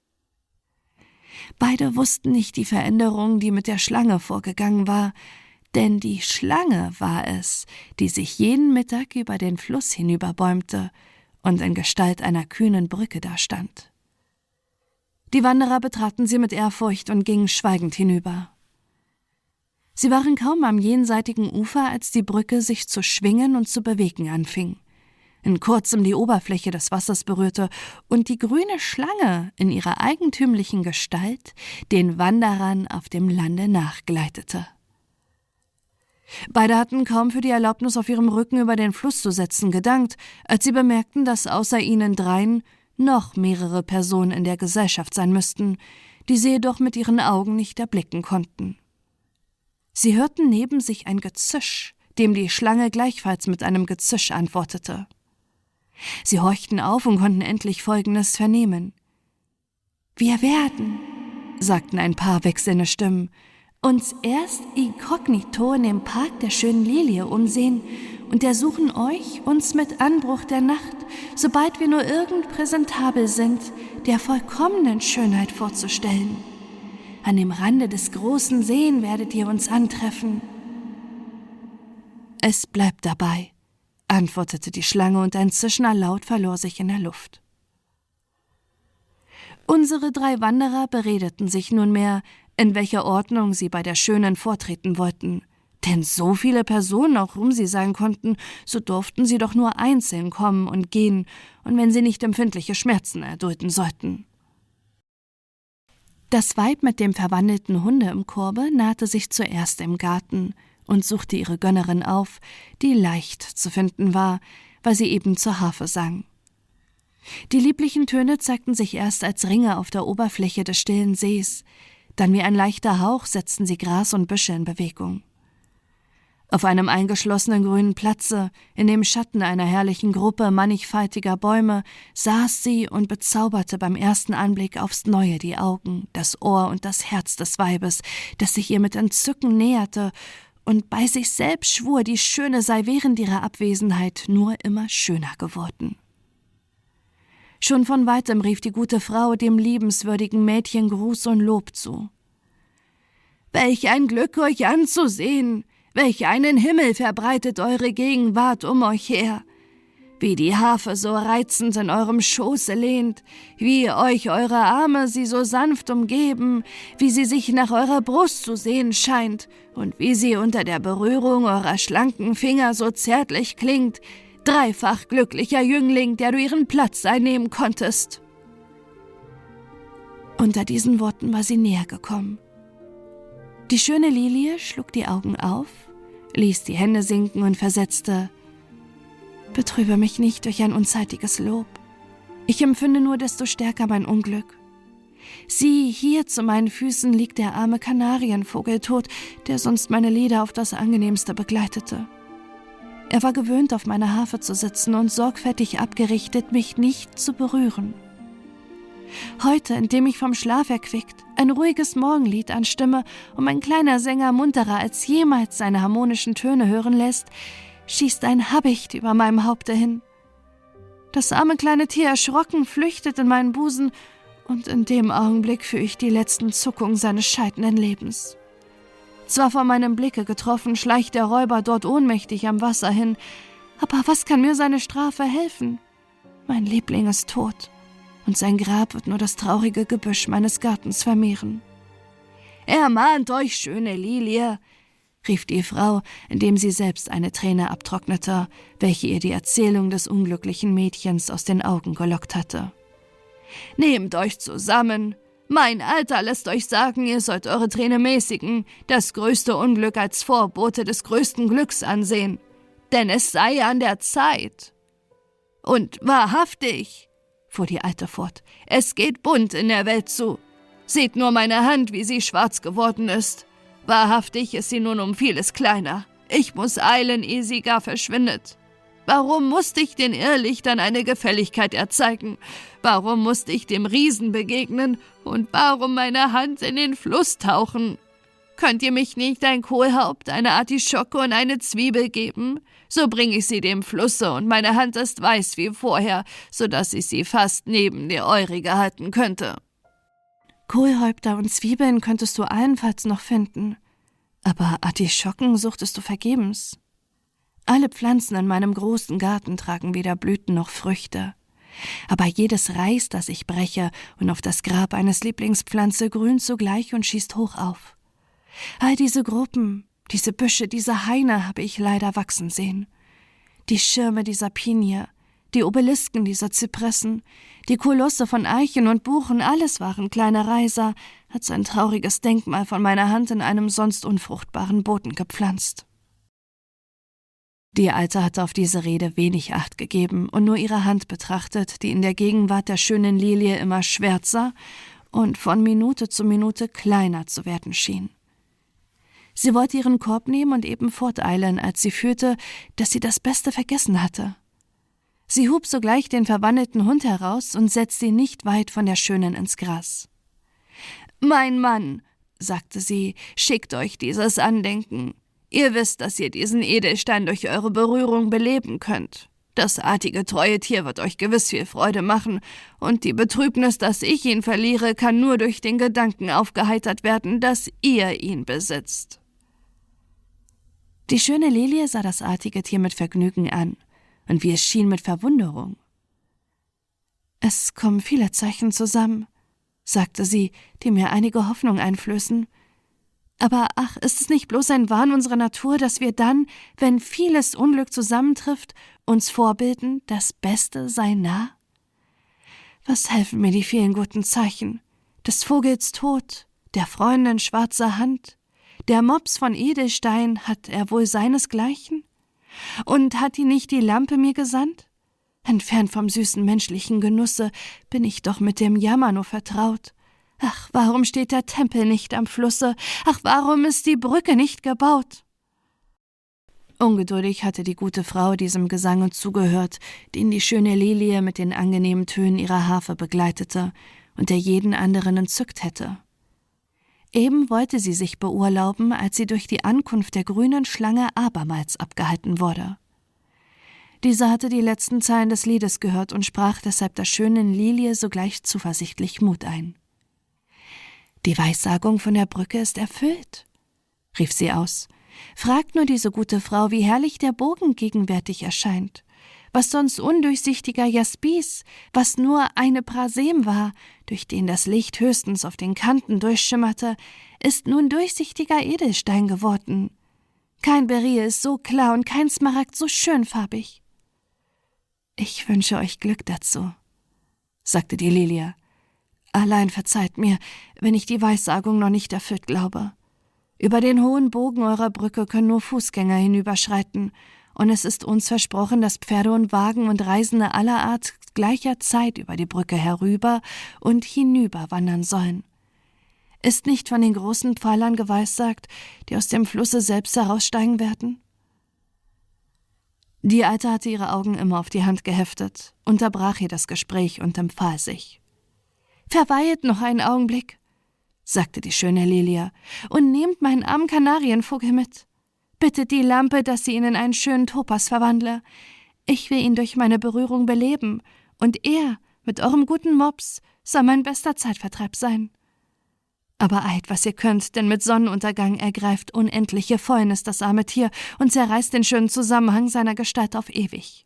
Beide wussten nicht die Veränderung, die mit der Schlange vorgegangen war, denn die Schlange war es, die sich jeden Mittag über den Fluss hinüberbäumte und in Gestalt einer kühnen Brücke dastand. Die Wanderer betraten sie mit Ehrfurcht und gingen schweigend hinüber. Sie waren kaum am jenseitigen Ufer, als die Brücke sich zu schwingen und zu bewegen anfing, in kurzem die Oberfläche des Wassers berührte und die grüne Schlange in ihrer eigentümlichen Gestalt den Wanderern auf dem Lande nachgleitete. Beide hatten kaum für die Erlaubnis, auf ihrem Rücken über den Fluss zu setzen, gedankt, als sie bemerkten, dass außer ihnen dreien noch mehrere Personen in der Gesellschaft sein müssten, die sie jedoch mit ihren Augen nicht erblicken konnten. Sie hörten neben sich ein Gezisch, dem die Schlange gleichfalls mit einem Gezisch antwortete. Sie horchten auf und konnten endlich Folgendes vernehmen. »Wir werden«, sagten ein paar wechselnde Stimmen, »uns erst inkognito in dem Park der schönen Lilie umsehen und ersuchen euch, uns mit Anbruch der Nacht, sobald wir nur irgend präsentabel sind, der vollkommenen Schönheit vorzustellen. An dem Rande des großen Seen werdet ihr uns antreffen.« »Es bleibt dabei«, antwortete die Schlange, und ein zischender Laut verlor sich in der Luft. Unsere drei Wanderer beredeten sich nunmehr, in welcher Ordnung sie bei der Schönen vortreten wollten. Denn so viele Personen auch um sie sein konnten, so durften sie doch nur einzeln kommen und gehen, und wenn sie nicht empfindliche Schmerzen erdulden sollten. Das Weib mit dem verwandelten Hunde im Korbe nahte sich zuerst im Garten und suchte ihre Gönnerin auf, die leicht zu finden war, weil sie eben zur Harfe sang. Die lieblichen Töne zeigten sich erst als Ringe auf der Oberfläche des stillen Sees, dann wie ein leichter Hauch setzten sie Gras und Büsche in Bewegung. Auf einem eingeschlossenen grünen Platze, in dem Schatten einer herrlichen Gruppe mannigfaltiger Bäume, saß sie und bezauberte beim ersten Anblick aufs Neue die Augen, das Ohr und das Herz des Weibes, das sich ihr mit Entzücken näherte und bei sich selbst schwur, die Schöne sei während ihrer Abwesenheit nur immer schöner geworden. Schon von weitem rief die gute Frau dem liebenswürdigen Mädchen Gruß und Lob zu. »Welch ein Glück, euch anzusehen! Welch einen Himmel verbreitet eure Gegenwart um euch her! Wie die Harfe so reizend in eurem Schoße lehnt, wie euch eure Arme sie so sanft umgeben, wie sie sich nach eurer Brust zu sehen scheint und wie sie unter der Berührung eurer schlanken Finger so zärtlich klingt, dreifach glücklicher Jüngling, der du ihren Platz einnehmen konntest.« Unter diesen Worten war sie näher gekommen. Die schöne Lilie schlug die Augen auf, ließ die Hände sinken und versetzte: »Betrübe mich nicht durch ein unzeitiges Lob. Ich empfinde nur desto stärker mein Unglück. Sieh, hier zu meinen Füßen liegt der arme Kanarienvogel tot, der sonst meine Lieder auf das Angenehmste begleitete. Er war gewöhnt, auf meiner Harfe zu sitzen und sorgfältig abgerichtet, mich nicht zu berühren. Heute, indem ich vom Schlaf erquickt, ein ruhiges Morgenlied anstimme und mein kleiner Sänger munterer als jemals seine harmonischen Töne hören lässt, schießt ein Habicht über meinem Haupte hin. Das arme kleine Tier, erschrocken, flüchtet in meinen Busen, und in dem Augenblick fühle ich die letzten Zuckungen seines scheidenden Lebens. Zwar von meinem Blicke getroffen, schleicht der Räuber dort ohnmächtig am Wasser hin, aber was kann mir seine Strafe helfen? Mein Liebling ist tot, und sein Grab wird nur das traurige Gebüsch meines Gartens vermehren. »Ermahnt euch, schöne Lilie«, rief die Frau, indem sie selbst eine Träne abtrocknete, welche ihr die Erzählung des unglücklichen Mädchens aus den Augen gelockt hatte. »Nehmt euch zusammen. Mein Alter lässt euch sagen, ihr sollt eure Träne mäßigen, das größte Unglück als Vorbote des größten Glücks ansehen, denn es sei an der Zeit. Und wahrhaftig«, fuhr die Alte fort, »es geht bunt in der Welt zu. Seht nur meine Hand, wie sie schwarz geworden ist. Wahrhaftig ist sie nun um vieles kleiner. Ich muss eilen, ehe sie gar verschwindet. Warum musste ich den Irrlichtern eine Gefälligkeit erzeigen? Warum musste ich dem Riesen begegnen? Und warum meine Hand in den Fluss tauchen? Könnt ihr mich nicht ein Kohlhaupt, eine Artischocke und eine Zwiebel geben? So bringe ich sie dem Flusse, und meine Hand ist weiß wie vorher, so dass ich sie fast neben der eurige halten könnte.« »Kohlhäupter und Zwiebeln könntest du allenfalls noch finden, aber Artischocken suchtest du vergebens. Alle Pflanzen in meinem großen Garten tragen weder Blüten noch Früchte. Aber jedes Reis, das ich breche und auf das Grab eines Lieblings pflanze, grünt sogleich und schießt hoch auf. All diese Gruppen, diese Büsche, diese Haine habe ich leider wachsen sehen. Die Schirme dieser Pinie, die Obelisken dieser Zypressen, die Kolosse von Eichen und Buchen, alles waren kleine Reiser, als ein trauriges Denkmal von meiner Hand in einem sonst unfruchtbaren Boden gepflanzt.« Die Alte hatte auf diese Rede wenig Acht gegeben und nur ihre Hand betrachtet, die in der Gegenwart der schönen Lilie immer schwärzer und von Minute zu Minute kleiner zu werden schien. Sie wollte ihren Korb nehmen und eben forteilen, als sie fühlte, dass sie das Beste vergessen hatte. Sie hub sogleich den verwandelten Hund heraus und setzte ihn nicht weit von der Schönen ins Gras. »Mein Mann«, sagte sie, »schickt euch dieses Andenken. Ihr wisst, dass ihr diesen Edelstein durch eure Berührung beleben könnt. Das artige, treue Tier wird euch gewiss viel Freude machen, und die Betrübnis, dass ich ihn verliere, kann nur durch den Gedanken aufgeheitert werden, dass ihr ihn besitzt.« Die schöne Lilie sah das artige Tier mit Vergnügen an, und wie es schien, mit Verwunderung. »Es kommen viele Zeichen zusammen«, sagte sie, die mir einige Hoffnung einflößen. »Aber ach, ist es nicht bloß ein Wahn unserer Natur, dass wir dann, wenn vieles Unglück zusammentrifft, uns vorbilden, das Beste sei nah? Was helfen mir die vielen guten Zeichen? Des Vogels Tod, der Freundin schwarzer Hand, der Mops von Edelstein, hat er wohl seinesgleichen? Und hat die nicht die Lampe mir gesandt? Entfernt vom süßen menschlichen Genusse bin ich doch mit dem Jammer nur vertraut. Ach, warum steht der Tempel nicht am Flusse? Ach, warum ist die Brücke nicht gebaut?« Ungeduldig hatte die gute Frau diesem Gesange zugehört, den die schöne Lilie mit den angenehmen Tönen ihrer Harfe begleitete und der jeden anderen entzückt hätte. Eben wollte sie sich beurlauben, als sie durch die Ankunft der grünen Schlange abermals abgehalten wurde. Diese hatte die letzten Zeilen des Liedes gehört und sprach deshalb der schönen Lilie sogleich zuversichtlich Mut ein. »Die Weissagung von der Brücke ist erfüllt«, rief sie aus. »Fragt nur diese gute Frau, wie herrlich der Bogen gegenwärtig erscheint. Was sonst undurchsichtiger Jaspis, was nur eine Prasem war, durch den das Licht höchstens auf den Kanten durchschimmerte, ist nun durchsichtiger Edelstein geworden. Kein Beryl ist so klar und kein Smaragd so schönfarbig.« »Ich wünsche euch Glück dazu«, sagte die Lilie. »Allein verzeiht mir, wenn ich die Weissagung noch nicht erfüllt glaube. Über den hohen Bogen eurer Brücke können nur Fußgänger hinüberschreiten, und es ist uns versprochen, dass Pferde und Wagen und Reisende aller Art gleicher Zeit über die Brücke herüber und hinüber wandern sollen. Ist nicht von den großen Pfeilern geweissagt, die aus dem Flusse selbst heraussteigen werden?« Die Alte hatte ihre Augen immer auf die Hand geheftet, unterbrach ihr das Gespräch und empfahl sich. »Verweilet noch einen Augenblick«, sagte die schöne Lilie, »und nehmt meinen armen Kanarienvogel mit. Bittet die Lampe, dass sie ihn in einen schönen Topas verwandle. Ich will ihn durch meine Berührung beleben, und er, mit eurem guten Mops, soll mein bester Zeitvertreib sein. Aber eilt, was ihr könnt, denn mit Sonnenuntergang ergreift unendliche Fäulnis das arme Tier und zerreißt den schönen Zusammenhang seiner Gestalt auf ewig.«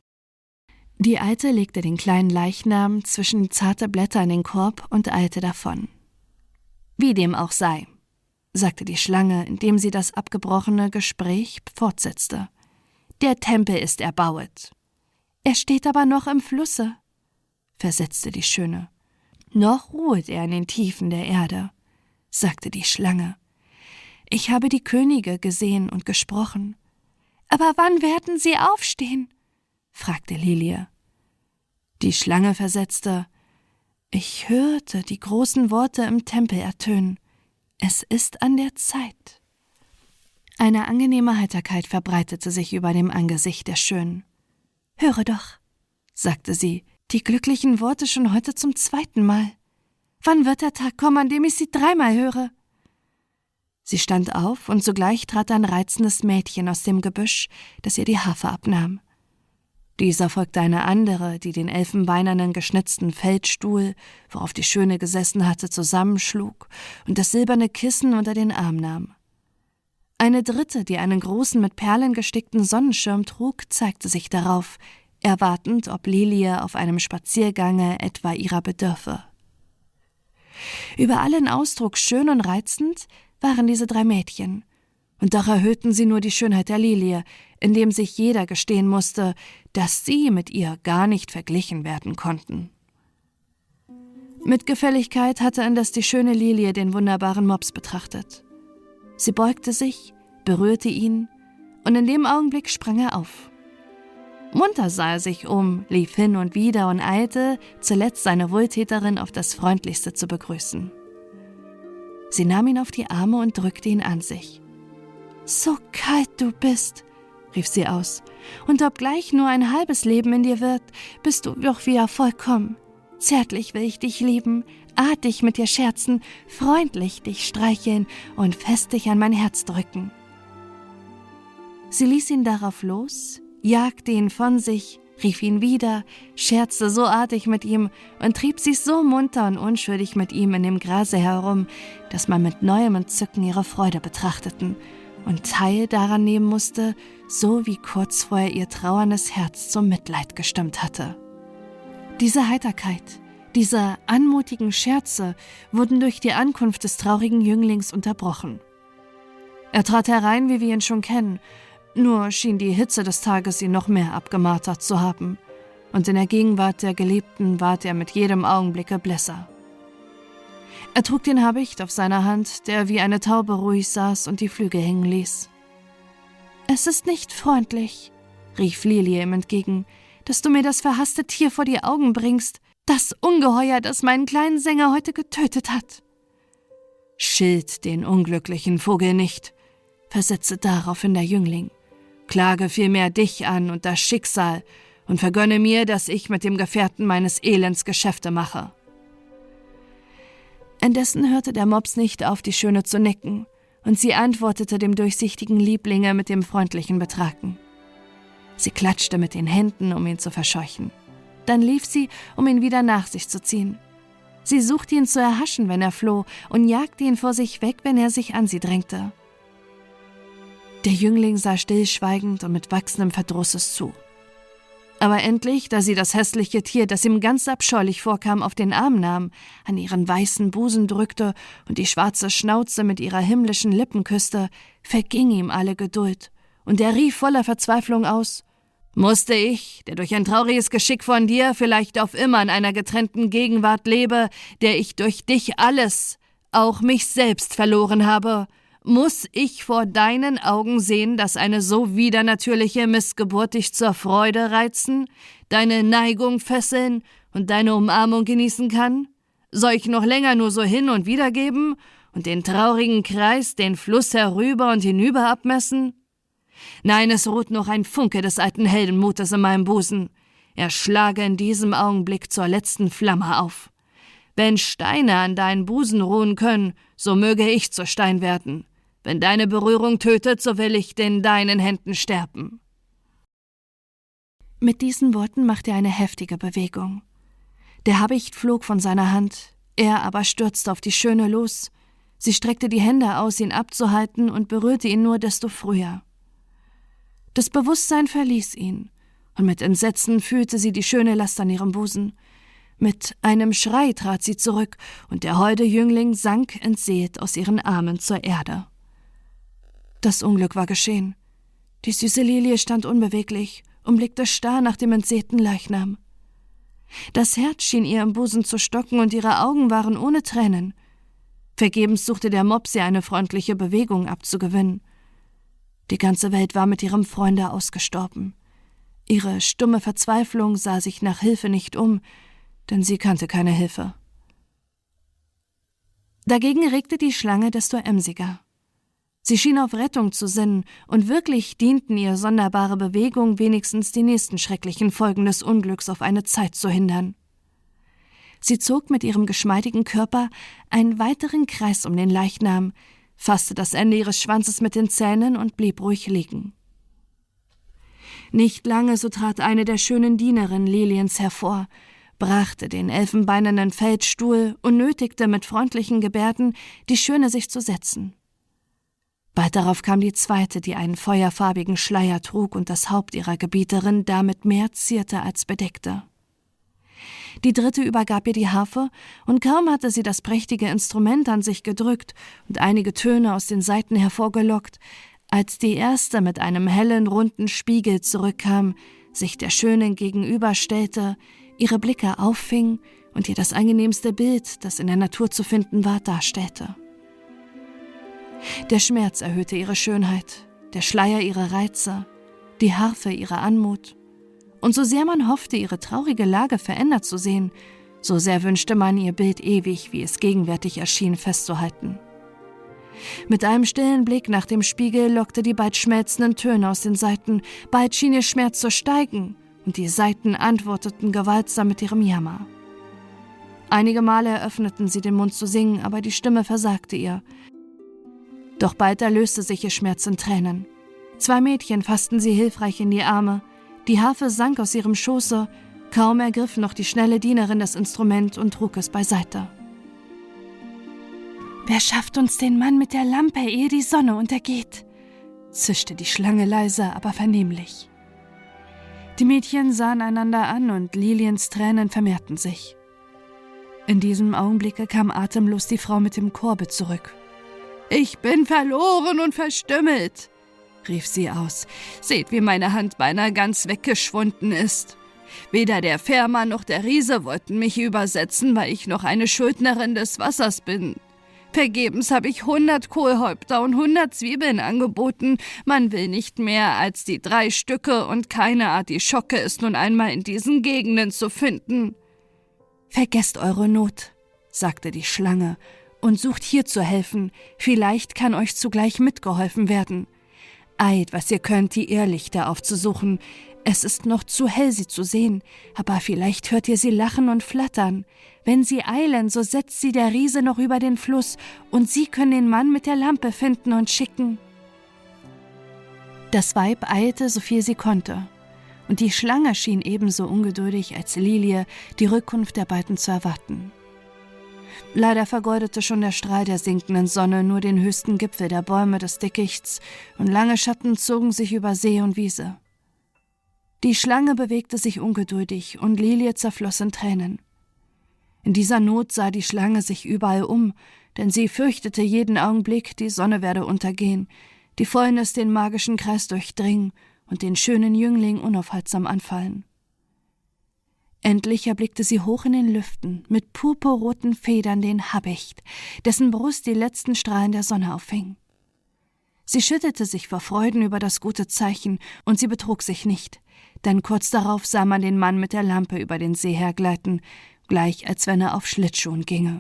Die Alte legte den kleinen Leichnam zwischen zarte Blätter in den Korb und eilte davon. »Wie dem auch sei«, sagte die Schlange, indem sie das abgebrochene Gespräch fortsetzte. »Der Tempel ist erbauet.« »Er steht aber noch im Flusse«, versetzte die Schöne. »Noch ruhet er in den Tiefen der Erde«, sagte die Schlange. »Ich habe die Könige gesehen und gesprochen.« »Aber wann werden sie aufstehen?«, fragte Lilie. Die Schlange versetzte: »Ich hörte die großen Worte im Tempel ertönen. Es ist an der Zeit.« Eine angenehme Heiterkeit verbreitete sich über dem Angesicht der Schönen. »Höre doch«, sagte sie, »die glücklichen Worte schon heute zum 2. Mal. Wann wird der Tag kommen, an dem ich sie 3-mal höre?« Sie stand auf, und sogleich trat ein reizendes Mädchen aus dem Gebüsch, das ihr die Harfe abnahm. Dieser folgte eine andere, die den elfenbeinernen geschnitzten Feldstuhl, worauf die Schöne gesessen hatte, zusammenschlug und das silberne Kissen unter den Arm nahm. Eine dritte, die einen großen mit Perlen gestickten Sonnenschirm trug, zeigte sich darauf, erwartend, ob Lilie auf einem Spaziergange etwa ihrer bedürfe. Über allen Ausdruck schön und reizend waren diese 3 Mädchen, und doch erhöhten sie nur die Schönheit der Lilie, indem sich jeder gestehen musste, dass sie mit ihr gar nicht verglichen werden konnten. Mit Gefälligkeit hatte indes die schöne Lilie den wunderbaren Mops betrachtet. Sie beugte sich, berührte ihn, und in dem Augenblick sprang er auf. Munter sah er sich um, lief hin und wider und eilte, zuletzt seine Wohltäterin auf das Freundlichste zu begrüßen. Sie nahm ihn auf die Arme und drückte ihn an sich. »So kalt du bist«, rief sie aus, »und obgleich nur ein halbes Leben in dir wird, bist du doch wieder vollkommen. Zärtlich will ich dich lieben, artig mit dir scherzen, freundlich dich streicheln und fest dich an mein Herz drücken.« Sie ließ ihn darauf los, jagte ihn von sich, rief ihn wieder, scherzte so artig mit ihm und trieb sich so munter und unschuldig mit ihm in dem Grase herum, dass man mit neuem Entzücken ihre Freude betrachteten und Teil daran nehmen musste, so wie kurz vorher ihr trauerndes Herz zum Mitleid gestimmt hatte. Diese Heiterkeit, diese anmutigen Scherze wurden durch die Ankunft des traurigen Jünglings unterbrochen. Er trat herein, wie wir ihn schon kennen, nur schien die Hitze des Tages ihn noch mehr abgemartert zu haben, und in der Gegenwart der Geliebten ward er mit jedem Augenblicke blässer. Er trug den Habicht auf seiner Hand, der wie eine Taube ruhig saß und die Flügel hängen ließ. »Es ist nicht freundlich«, rief Lilie ihm entgegen, »dass du mir das verhasste Tier vor die Augen bringst, das Ungeheuer, das meinen kleinen Sänger heute getötet hat.« »Schilt den unglücklichen Vogel nicht«, versetzte daraufhin der Jüngling. »Klage vielmehr dich an und das Schicksal und vergönne mir, dass ich mit dem Gefährten meines Elends Geschäfte mache.« Indessen hörte der Mops nicht auf, die Schöne zu necken, und sie antwortete dem durchsichtigen Lieblinge mit dem freundlichen Betragen. Sie klatschte mit den Händen, um ihn zu verscheuchen. Dann lief sie, um ihn wieder nach sich zu ziehen. Sie suchte ihn zu erhaschen, wenn er floh, und jagte ihn vor sich weg, wenn er sich an sie drängte. Der Jüngling sah stillschweigend und mit wachsendem Verdrusses zu. Aber endlich, da sie das hässliche Tier, das ihm ganz abscheulich vorkam, auf den Arm nahm, an ihren weißen Busen drückte und die schwarze Schnauze mit ihrer himmlischen Lippen küsste, verging ihm alle Geduld, und er rief voller Verzweiflung aus: »Musste ich, der durch ein trauriges Geschick von dir vielleicht auf immer in einer getrennten Gegenwart lebe, der ich durch dich alles, auch mich selbst verloren habe, Muss ich vor deinen Augen sehen, dass eine so widernatürliche Missgeburt dich zur Freude reizen, deine Neigung fesseln und deine Umarmung genießen kann? Soll ich noch länger nur so hin und wieder geben und den traurigen Kreis, den Fluss herüber und hinüber abmessen? Nein, es ruht noch ein Funke des alten Heldenmutes in meinem Busen. Er schlage in diesem Augenblick zur letzten Flamme auf. Wenn Steine an deinen Busen ruhen können, so möge ich zu Stein werden. Wenn deine Berührung tötet, so will ich in deinen Händen sterben. Mit diesen Worten machte er eine heftige Bewegung. Der Habicht flog von seiner Hand, er aber stürzte auf die Schöne los. Sie streckte die Hände aus, ihn abzuhalten, und berührte ihn nur desto früher. Das Bewusstsein verließ ihn, und mit Entsetzen fühlte sie die schöne Last an ihrem Busen. Mit einem Schrei trat sie zurück, und der holde Jüngling sank entseelt aus ihren Armen zur Erde. Das Unglück war geschehen. Die süße Lilie stand unbeweglich und blickte starr nach dem entseelten Leichnam. Das Herz schien ihr im Busen zu stocken, und ihre Augen waren ohne Tränen. Vergebens suchte der Mops, ihr eine freundliche Bewegung abzugewinnen. Die ganze Welt war mit ihrem Freunde ausgestorben. Ihre stumme Verzweiflung sah sich nach Hilfe nicht um, denn sie kannte keine Hilfe. Dagegen regte die Schlange desto emsiger. Sie schien auf Rettung zu sinnen, und wirklich dienten ihr sonderbare Bewegungen wenigstens die nächsten schrecklichen Folgen des Unglücks auf eine Zeit zu hindern. Sie zog mit ihrem geschmeidigen Körper einen weiteren Kreis um den Leichnam, fasste das Ende ihres Schwanzes mit den Zähnen und blieb ruhig liegen. Nicht lange, so trat eine der schönen Dienerinnen Liliens hervor, brachte den elfenbeinernen Feldstuhl und nötigte mit freundlichen Gebärden die Schöne, sich zu setzen. Bald darauf kam die zweite, die einen feuerfarbigen Schleier trug und das Haupt ihrer Gebieterin damit mehr zierte als bedeckte. Die dritte übergab ihr die Harfe, und kaum hatte sie das prächtige Instrument an sich gedrückt und einige Töne aus den Saiten hervorgelockt, als die erste mit einem hellen, runden Spiegel zurückkam, sich der Schönen gegenüberstellte, ihre Blicke auffing und ihr das angenehmste Bild, das in der Natur zu finden war, darstellte. Der Schmerz erhöhte ihre Schönheit, der Schleier ihre Reize, die Harfe ihre Anmut. Und so sehr man hoffte, ihre traurige Lage verändert zu sehen, so sehr wünschte man, ihr Bild ewig, wie es gegenwärtig erschien, festzuhalten. Mit einem stillen Blick nach dem Spiegel lockte die bald schmelzenden Töne aus den Saiten, bald schien ihr Schmerz zu steigen, und die Saiten antworteten gewaltsam mit ihrem Jammer. Einige Male eröffneten sie den Mund zu singen, aber die Stimme versagte ihr. Doch bald erlöste sich ihr Schmerz in Tränen. 2 Mädchen fassten sie hilfreich in die Arme, die Harfe sank aus ihrem Schoße, kaum ergriff noch die schnelle Dienerin das Instrument und trug es beiseite. »Wer schafft uns den Mann mit der Lampe, ehe die Sonne untergeht?« zischte die Schlange leise, aber vernehmlich. Die Mädchen sahen einander an, und Liliens Tränen vermehrten sich. In diesem Augenblicke kam atemlos die Frau mit dem Korbe zurück. »Ich bin verloren und verstümmelt«, rief sie aus. »Seht, wie meine Hand beinahe ganz weggeschwunden ist. Weder der Fährmann noch der Riese wollten mich übersetzen, weil ich noch eine Schuldnerin des Wassers bin. Vergebens habe ich 100 Kohlhäupter und 100 Zwiebeln angeboten. Man will nicht mehr als die 3 Stücke, und keine Artischocke ist nun einmal in diesen Gegenden zu finden.« »Vergesst eure Not«, sagte die Schlange, »und sucht hier zu helfen. Vielleicht kann euch zugleich mitgeholfen werden. Eilt, was ihr könnt, die Irrlichter aufzusuchen. Es ist noch zu hell, sie zu sehen, aber vielleicht hört ihr sie lachen und flattern. Wenn sie eilen, so setzt sie der Riese noch über den Fluss, und sie können den Mann mit der Lampe finden und schicken.« Das Weib eilte, so viel sie konnte, und die Schlange schien ebenso ungeduldig als Lilie, die Rückkunft der beiden zu erwarten. Leider vergoldete schon der Strahl der sinkenden Sonne nur den höchsten Gipfel der Bäume des Dickichts, und lange Schatten zogen sich über See und Wiese. Die Schlange bewegte sich ungeduldig, und Lilie zerfloss in Tränen. In dieser Not sah die Schlange sich überall um, denn sie fürchtete jeden Augenblick, die Sonne werde untergehen, die Fäulnis den magischen Kreis durchdringen und den schönen Jüngling unaufhaltsam anfallen. Endlich erblickte sie hoch in den Lüften, mit purpurroten Federn den Habicht, dessen Brust die letzten Strahlen der Sonne auffing. Sie schüttelte sich vor Freuden über das gute Zeichen, und sie betrug sich nicht, denn kurz darauf sah man den Mann mit der Lampe über den See hergleiten, gleich als wenn er auf Schlittschuhen ginge.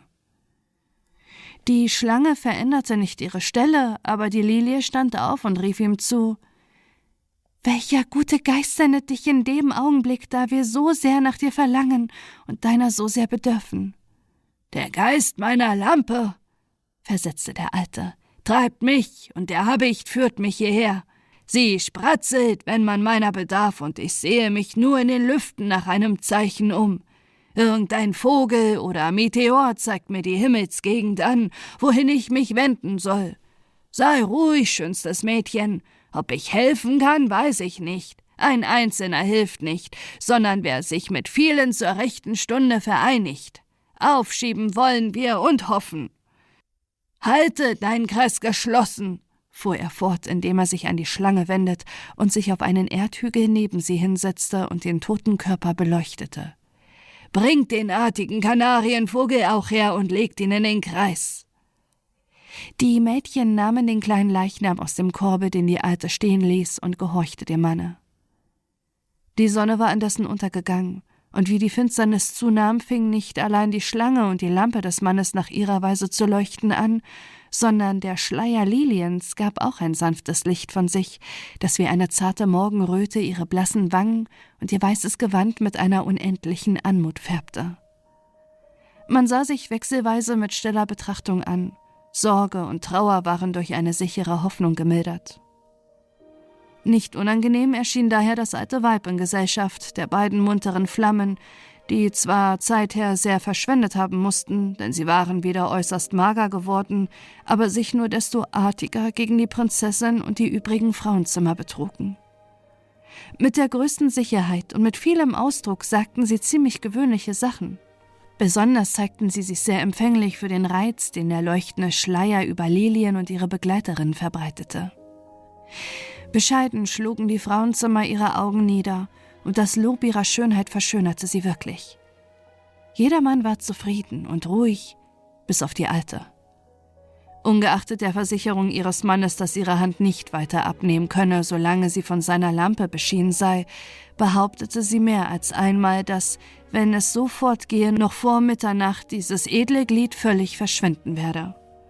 Die Schlange veränderte nicht ihre Stelle, aber die Lilie stand auf und rief ihm zu: »Welcher gute Geist sendet dich in dem Augenblick, da wir so sehr nach dir verlangen und deiner so sehr bedürfen?« »Der Geist meiner Lampe«, versetzte der Alte, »treibt mich, und der Habicht führt mich hierher. Sie spratzelt, wenn man meiner bedarf, und ich sehe mich nur in den Lüften nach einem Zeichen um. Irgendein Vogel oder Meteor zeigt mir die Himmelsgegend an, wohin ich mich wenden soll. Sei ruhig, schönstes Mädchen. Ob ich helfen kann, weiß ich nicht. Ein Einzelner hilft nicht, sondern wer sich mit vielen zur rechten Stunde vereinigt. Aufschieben wollen wir und hoffen.« »Halte deinen Kreis geschlossen«, fuhr er fort, indem er sich an die Schlange wendet und sich auf einen Erdhügel neben sie hinsetzte und den toten Körper beleuchtete. »Bringt den artigen Kanarienvogel auch her und legt ihn in den Kreis.« Die Mädchen nahmen den kleinen Leichnam aus dem Korbe, den die Alte stehen ließ, und gehorchte dem Manne. Die Sonne war indessen untergegangen, und wie die Finsternis zunahm, fing nicht allein die Schlange und die Lampe des Mannes nach ihrer Weise zu leuchten an, sondern der Schleier Liliens gab auch ein sanftes Licht von sich, das wie eine zarte Morgenröte ihre blassen Wangen und ihr weißes Gewand mit einer unendlichen Anmut färbte. Man sah sich wechselweise mit stiller Betrachtung an. Sorge und Trauer waren durch eine sichere Hoffnung gemildert. Nicht unangenehm erschien daher das alte Weib in Gesellschaft der beiden munteren Flammen, die zwar zeither sehr verschwendet haben mussten, denn sie waren wieder äußerst mager geworden, aber sich nur desto artiger gegen die Prinzessin und die übrigen Frauenzimmer betrugen. Mit der größten Sicherheit und mit vielem Ausdruck sagten sie ziemlich gewöhnliche Sachen. Besonders zeigten sie sich sehr empfänglich für den Reiz, den der leuchtende Schleier über Lilien und ihre Begleiterinnen verbreitete. Bescheiden schlugen die Frauenzimmer ihre Augen nieder, und das Lob ihrer Schönheit verschönerte sie wirklich. Jedermann war zufrieden und ruhig, bis auf die Alte. Ungeachtet der Versicherung ihres Mannes, dass ihre Hand nicht weiter abnehmen könne, solange sie von seiner Lampe beschienen sei, behauptete sie mehr als einmal, dass, wenn es so fortgehe, noch vor Mitternacht dieses edle Glied völlig verschwinden werde.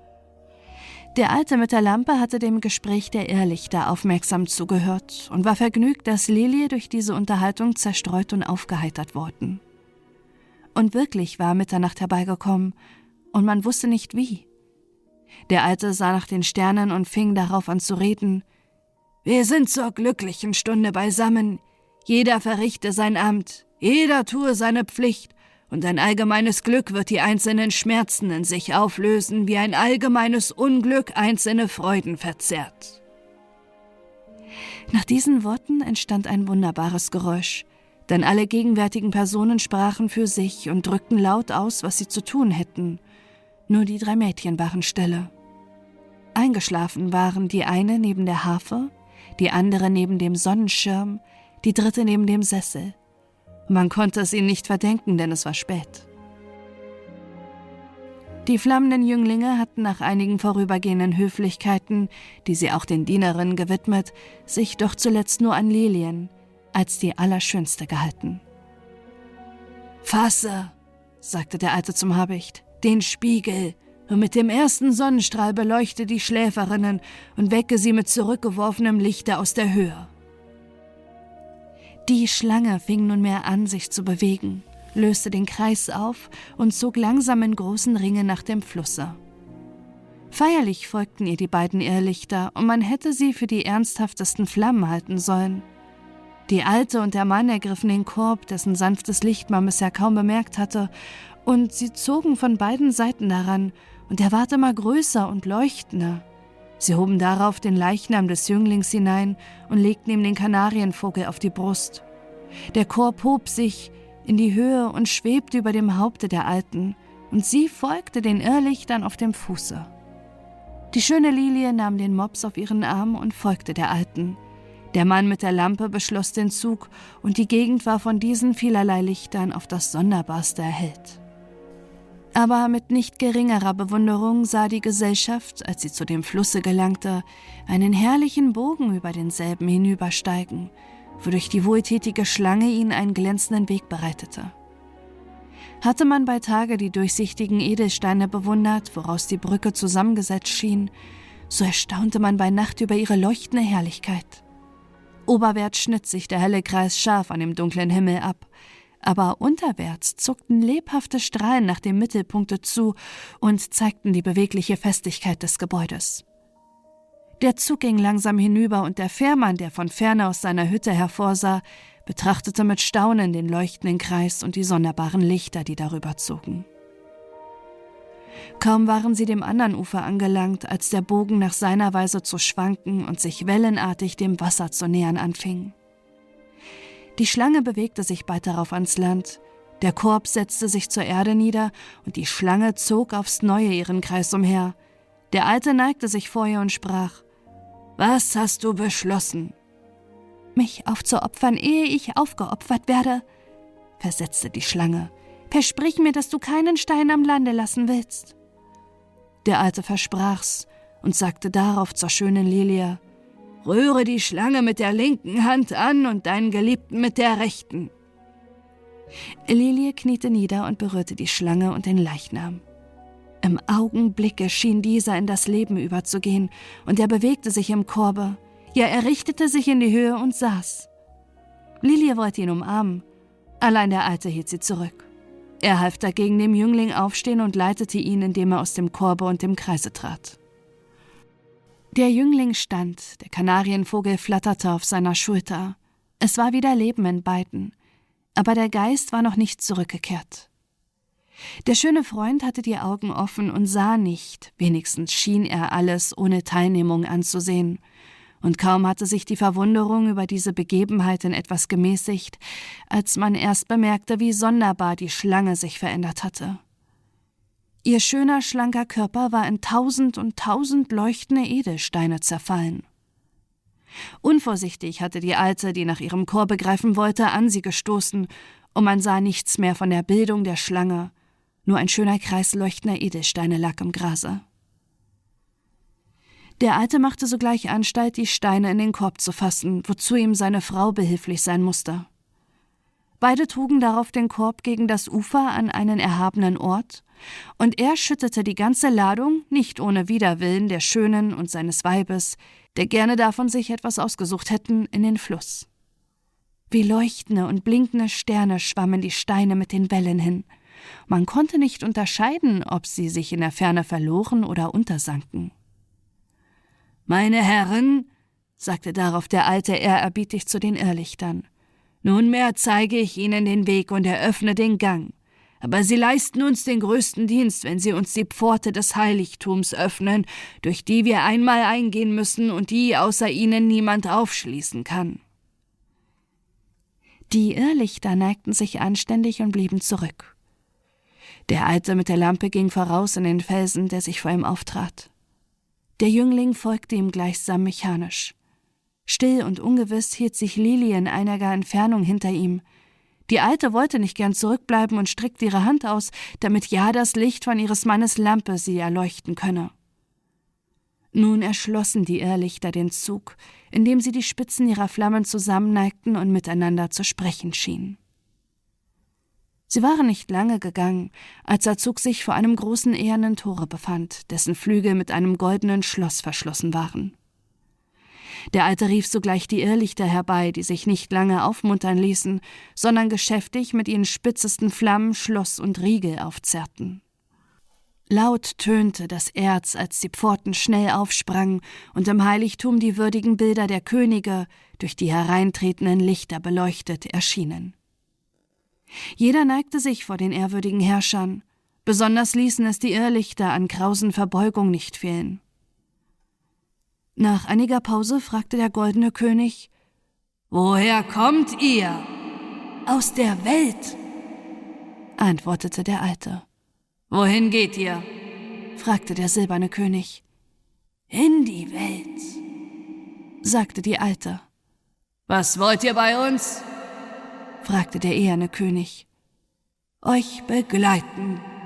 Der Alte mit der Lampe hatte dem Gespräch der Irrlichter aufmerksam zugehört und war vergnügt, dass Lilie durch diese Unterhaltung zerstreut und aufgeheitert worden. Und wirklich war Mitternacht herbeigekommen, und man wusste nicht wie. Der Alte sah nach den Sternen und fing darauf an zu reden: »Wir sind zur glücklichen Stunde beisammen. Jeder verrichte sein Amt, jeder tue seine Pflicht, und ein allgemeines Glück wird die einzelnen Schmerzen in sich auflösen, wie ein allgemeines Unglück einzelne Freuden verzerrt.« Nach diesen Worten entstand ein wunderbares Geräusch, denn alle gegenwärtigen Personen sprachen für sich und drückten laut aus, was sie zu tun hätten. Nur die 3 Mädchen waren stille. Eingeschlafen waren die eine neben der Harfe, die andere neben dem Sonnenschirm, die dritte neben dem Sessel. Man konnte es ihnen nicht verdenken, denn es war spät. Die flammenden Jünglinge hatten nach einigen vorübergehenden Höflichkeiten, die sie auch den Dienerinnen gewidmet, sich doch zuletzt nur an Lilien als die Allerschönste gehalten. »Fasse«, sagte der Alte zum Habicht, »den Spiegel und mit dem ersten Sonnenstrahl beleuchte die Schläferinnen und wecke sie mit zurückgeworfenem Lichte aus der Höhe.« Die Schlange fing nunmehr an, sich zu bewegen, löste den Kreis auf und zog langsam in großen Ringen nach dem Flusse. Feierlich folgten ihr die beiden Irrlichter, und man hätte sie für die ernsthaftesten Flammen halten sollen. Die Alte und der Mann ergriffen den Korb, dessen sanftes Licht man bisher kaum bemerkt hatte, und sie zogen von beiden Seiten daran, und er ward immer größer und leuchtender. Sie hoben darauf den Leichnam des Jünglings hinein und legten ihm den Kanarienvogel auf die Brust. Der Korb hob sich in die Höhe und schwebte über dem Haupte der Alten, und sie folgte den Irrlichtern auf dem Fuße. Die schöne Lilie nahm den Mops auf ihren Arm und folgte der Alten. Der Mann mit der Lampe beschloss den Zug, und die Gegend war von diesen vielerlei Lichtern auf das Sonderbarste erhellt. Aber mit nicht geringerer Bewunderung sah die Gesellschaft, als sie zu dem Flusse gelangte, einen herrlichen Bogen über denselben hinübersteigen, wodurch die wohltätige Schlange ihnen einen glänzenden Weg bereitete. Hatte man bei Tage die durchsichtigen Edelsteine bewundert, woraus die Brücke zusammengesetzt schien, so erstaunte man bei Nacht über ihre leuchtende Herrlichkeit. Oberwärts schnitt sich der helle Kreis scharf an dem dunklen Himmel ab, aber unterwärts zuckten lebhafte Strahlen nach dem Mittelpunkte zu und zeigten die bewegliche Festigkeit des Gebäudes. Der Zug ging langsam hinüber und der Fährmann, der von ferne aus seiner Hütte hervorsah, betrachtete mit Staunen den leuchtenden Kreis und die sonderbaren Lichter, die darüber zogen. Kaum waren sie dem anderen Ufer angelangt, als der Bogen nach seiner Weise zu schwanken und sich wellenartig dem Wasser zu nähern anfing. Die Schlange bewegte sich bald darauf ans Land, der Korb setzte sich zur Erde nieder und die Schlange zog aufs Neue ihren Kreis umher. Der Alte neigte sich vor ihr und sprach: »Was hast du beschlossen?« »Mich aufzuopfern, ehe ich aufgeopfert werde«, versetzte die Schlange. »Versprich mir, dass du keinen Stein am Lande lassen willst.« Der Alte versprach's und sagte darauf zur schönen Lilie: »Rühre die Schlange mit der linken Hand an und deinen Geliebten mit der rechten.« Lilie kniete nieder und berührte die Schlange und den Leichnam. Im Augenblicke schien dieser in das Leben überzugehen, und er bewegte sich im Korbe. Ja, er richtete sich in die Höhe und saß. Lilie wollte ihn umarmen, allein der Alte hielt sie zurück. Er half dagegen dem Jüngling aufstehen und leitete ihn, indem er aus dem Korbe und dem Kreise trat. Der Jüngling stand, der Kanarienvogel flatterte auf seiner Schulter. Es war wieder Leben in beiden, aber der Geist war noch nicht zurückgekehrt. Der schöne Freund hatte die Augen offen und sah nicht, wenigstens schien er alles ohne Teilnehmung anzusehen. Und kaum hatte sich die Verwunderung über diese Begebenheit in etwas gemäßigt, als man erst bemerkte, wie sonderbar die Schlange sich verändert hatte. Ihr schöner, schlanker Körper war in 1000 und 1000 leuchtende Edelsteine zerfallen. Unvorsichtig hatte die Alte, die nach ihrem Korbe greifen wollte, an sie gestoßen, und man sah nichts mehr von der Bildung der Schlange, nur ein schöner Kreis leuchtender Edelsteine lag im Grase. Der Alte machte sogleich Anstalt, die Steine in den Korb zu fassen, wozu ihm seine Frau behilflich sein musste. Beide trugen darauf den Korb gegen das Ufer an einen erhabenen Ort, und er schüttete die ganze Ladung, nicht ohne Widerwillen der Schönen und seines Weibes, der gerne davon sich etwas ausgesucht hätten, in den Fluss. Wie leuchtende und blinkende Sterne schwammen die Steine mit den Wellen hin. Man konnte nicht unterscheiden, ob sie sich in der Ferne verloren oder untersanken. »Meine Herren«, sagte darauf der Alte ehrerbietig zu den Irrlichtern, »nunmehr zeige ich Ihnen den Weg und eröffne den Gang. Aber Sie leisten uns den größten Dienst, wenn Sie uns die Pforte des Heiligtums öffnen, durch die wir einmal eingehen müssen und die außer Ihnen niemand aufschließen kann.« Die Irrlichter neigten sich anständig und blieben zurück. Der Alte mit der Lampe ging voraus in den Felsen, der sich vor ihm auftrat. Der Jüngling folgte ihm gleichsam mechanisch. Still und ungewiss hielt sich Lilie in einiger Entfernung hinter ihm. Die Alte wollte nicht gern zurückbleiben und streckte ihre Hand aus, damit ja das Licht von ihres Mannes Lampe sie erleuchten könne. Nun erschlossen die Irrlichter den Zug, indem sie die Spitzen ihrer Flammen zusammenneigten und miteinander zu sprechen schienen. Sie waren nicht lange gegangen, als der Zug sich vor einem großen ehernen Tore befand, dessen Flügel mit einem goldenen Schloss verschlossen waren. Der Alte rief sogleich die Irrlichter herbei, die sich nicht lange aufmuntern ließen, sondern geschäftig mit ihren spitzesten Flammen Schloss und Riegel aufzerrten. Laut tönte das Erz, als die Pforten schnell aufsprangen und im Heiligtum die würdigen Bilder der Könige, durch die hereintretenden Lichter beleuchtet, erschienen. Jeder neigte sich vor den ehrwürdigen Herrschern, besonders ließen es die Irrlichter an grausen Verbeugung nicht fehlen. Nach einiger Pause fragte der goldene König: »Woher kommt ihr?« »Aus der Welt«, antwortete der Alte. »Wohin geht ihr?« fragte der silberne König. »In die Welt«, sagte die Alte. »Was wollt ihr bei uns?« fragte der eherne König. »Euch begleiten«,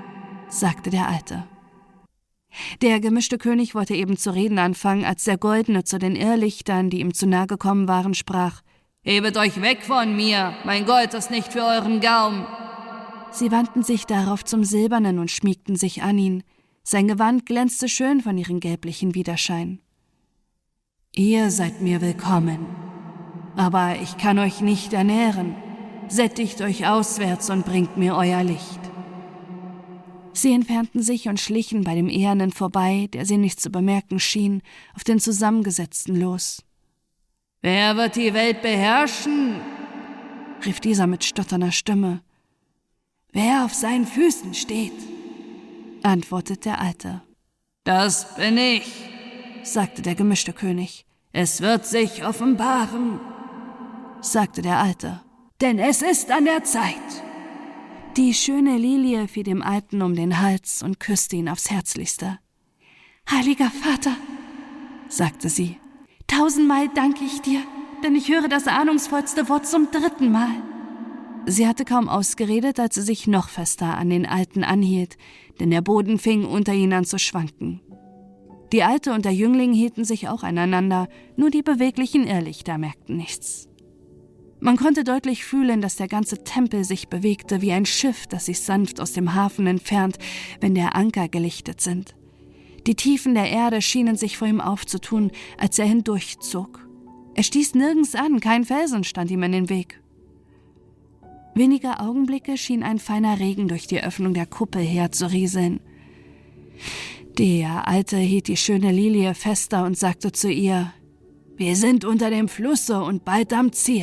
sagte der Alte. Der gemischte König wollte eben zu reden anfangen, als der Goldene zu den Irrlichtern, die ihm zu nahe gekommen waren, sprach: »Hebet euch weg von mir, mein Gold ist nicht für euren Gaum.« Sie wandten sich darauf zum Silbernen und schmiegten sich an ihn. Sein Gewand glänzte schön von ihrem gelblichen Widerschein. »Ihr seid mir willkommen, aber ich kann euch nicht ernähren. Sättigt euch auswärts und bringt mir euer Licht.« Sie entfernten sich und schlichen bei dem Ehernen vorbei, der sie nicht zu bemerken schien, auf den Zusammengesetzten los. »Wer wird die Welt beherrschen?« rief dieser mit stotternder Stimme. »Wer auf seinen Füßen steht«, antwortete der Alte. »Das bin ich«, sagte der gemischte König. »Es wird sich offenbaren«, sagte der Alte, »denn es ist an der Zeit.« Die schöne Lilie fiel dem Alten um den Hals und küsste ihn aufs Herzlichste. »Heiliger Vater«, sagte sie, »tausendmal danke ich dir, denn ich höre das ahnungsvollste Wort zum 3. Mal.« Sie hatte kaum ausgeredet, als sie sich noch fester an den Alten anhielt, denn der Boden fing unter ihnen an zu schwanken. Die Alte und der Jüngling hielten sich auch aneinander, nur die beweglichen Irrlichter merkten nichts. Man konnte deutlich fühlen, dass der ganze Tempel sich bewegte wie ein Schiff, das sich sanft aus dem Hafen entfernt, wenn der Anker gelichtet sind. Die Tiefen der Erde schienen sich vor ihm aufzutun, als er hindurchzog. Er stieß nirgends an, kein Felsen stand ihm in den Weg. Wenige Augenblicke schien ein feiner Regen durch die Öffnung der Kuppel herzurieseln. Der Alte hielt die schöne Lilie fester und sagte zu ihr: »Wir sind unter dem Flusse und bald am Ziel.«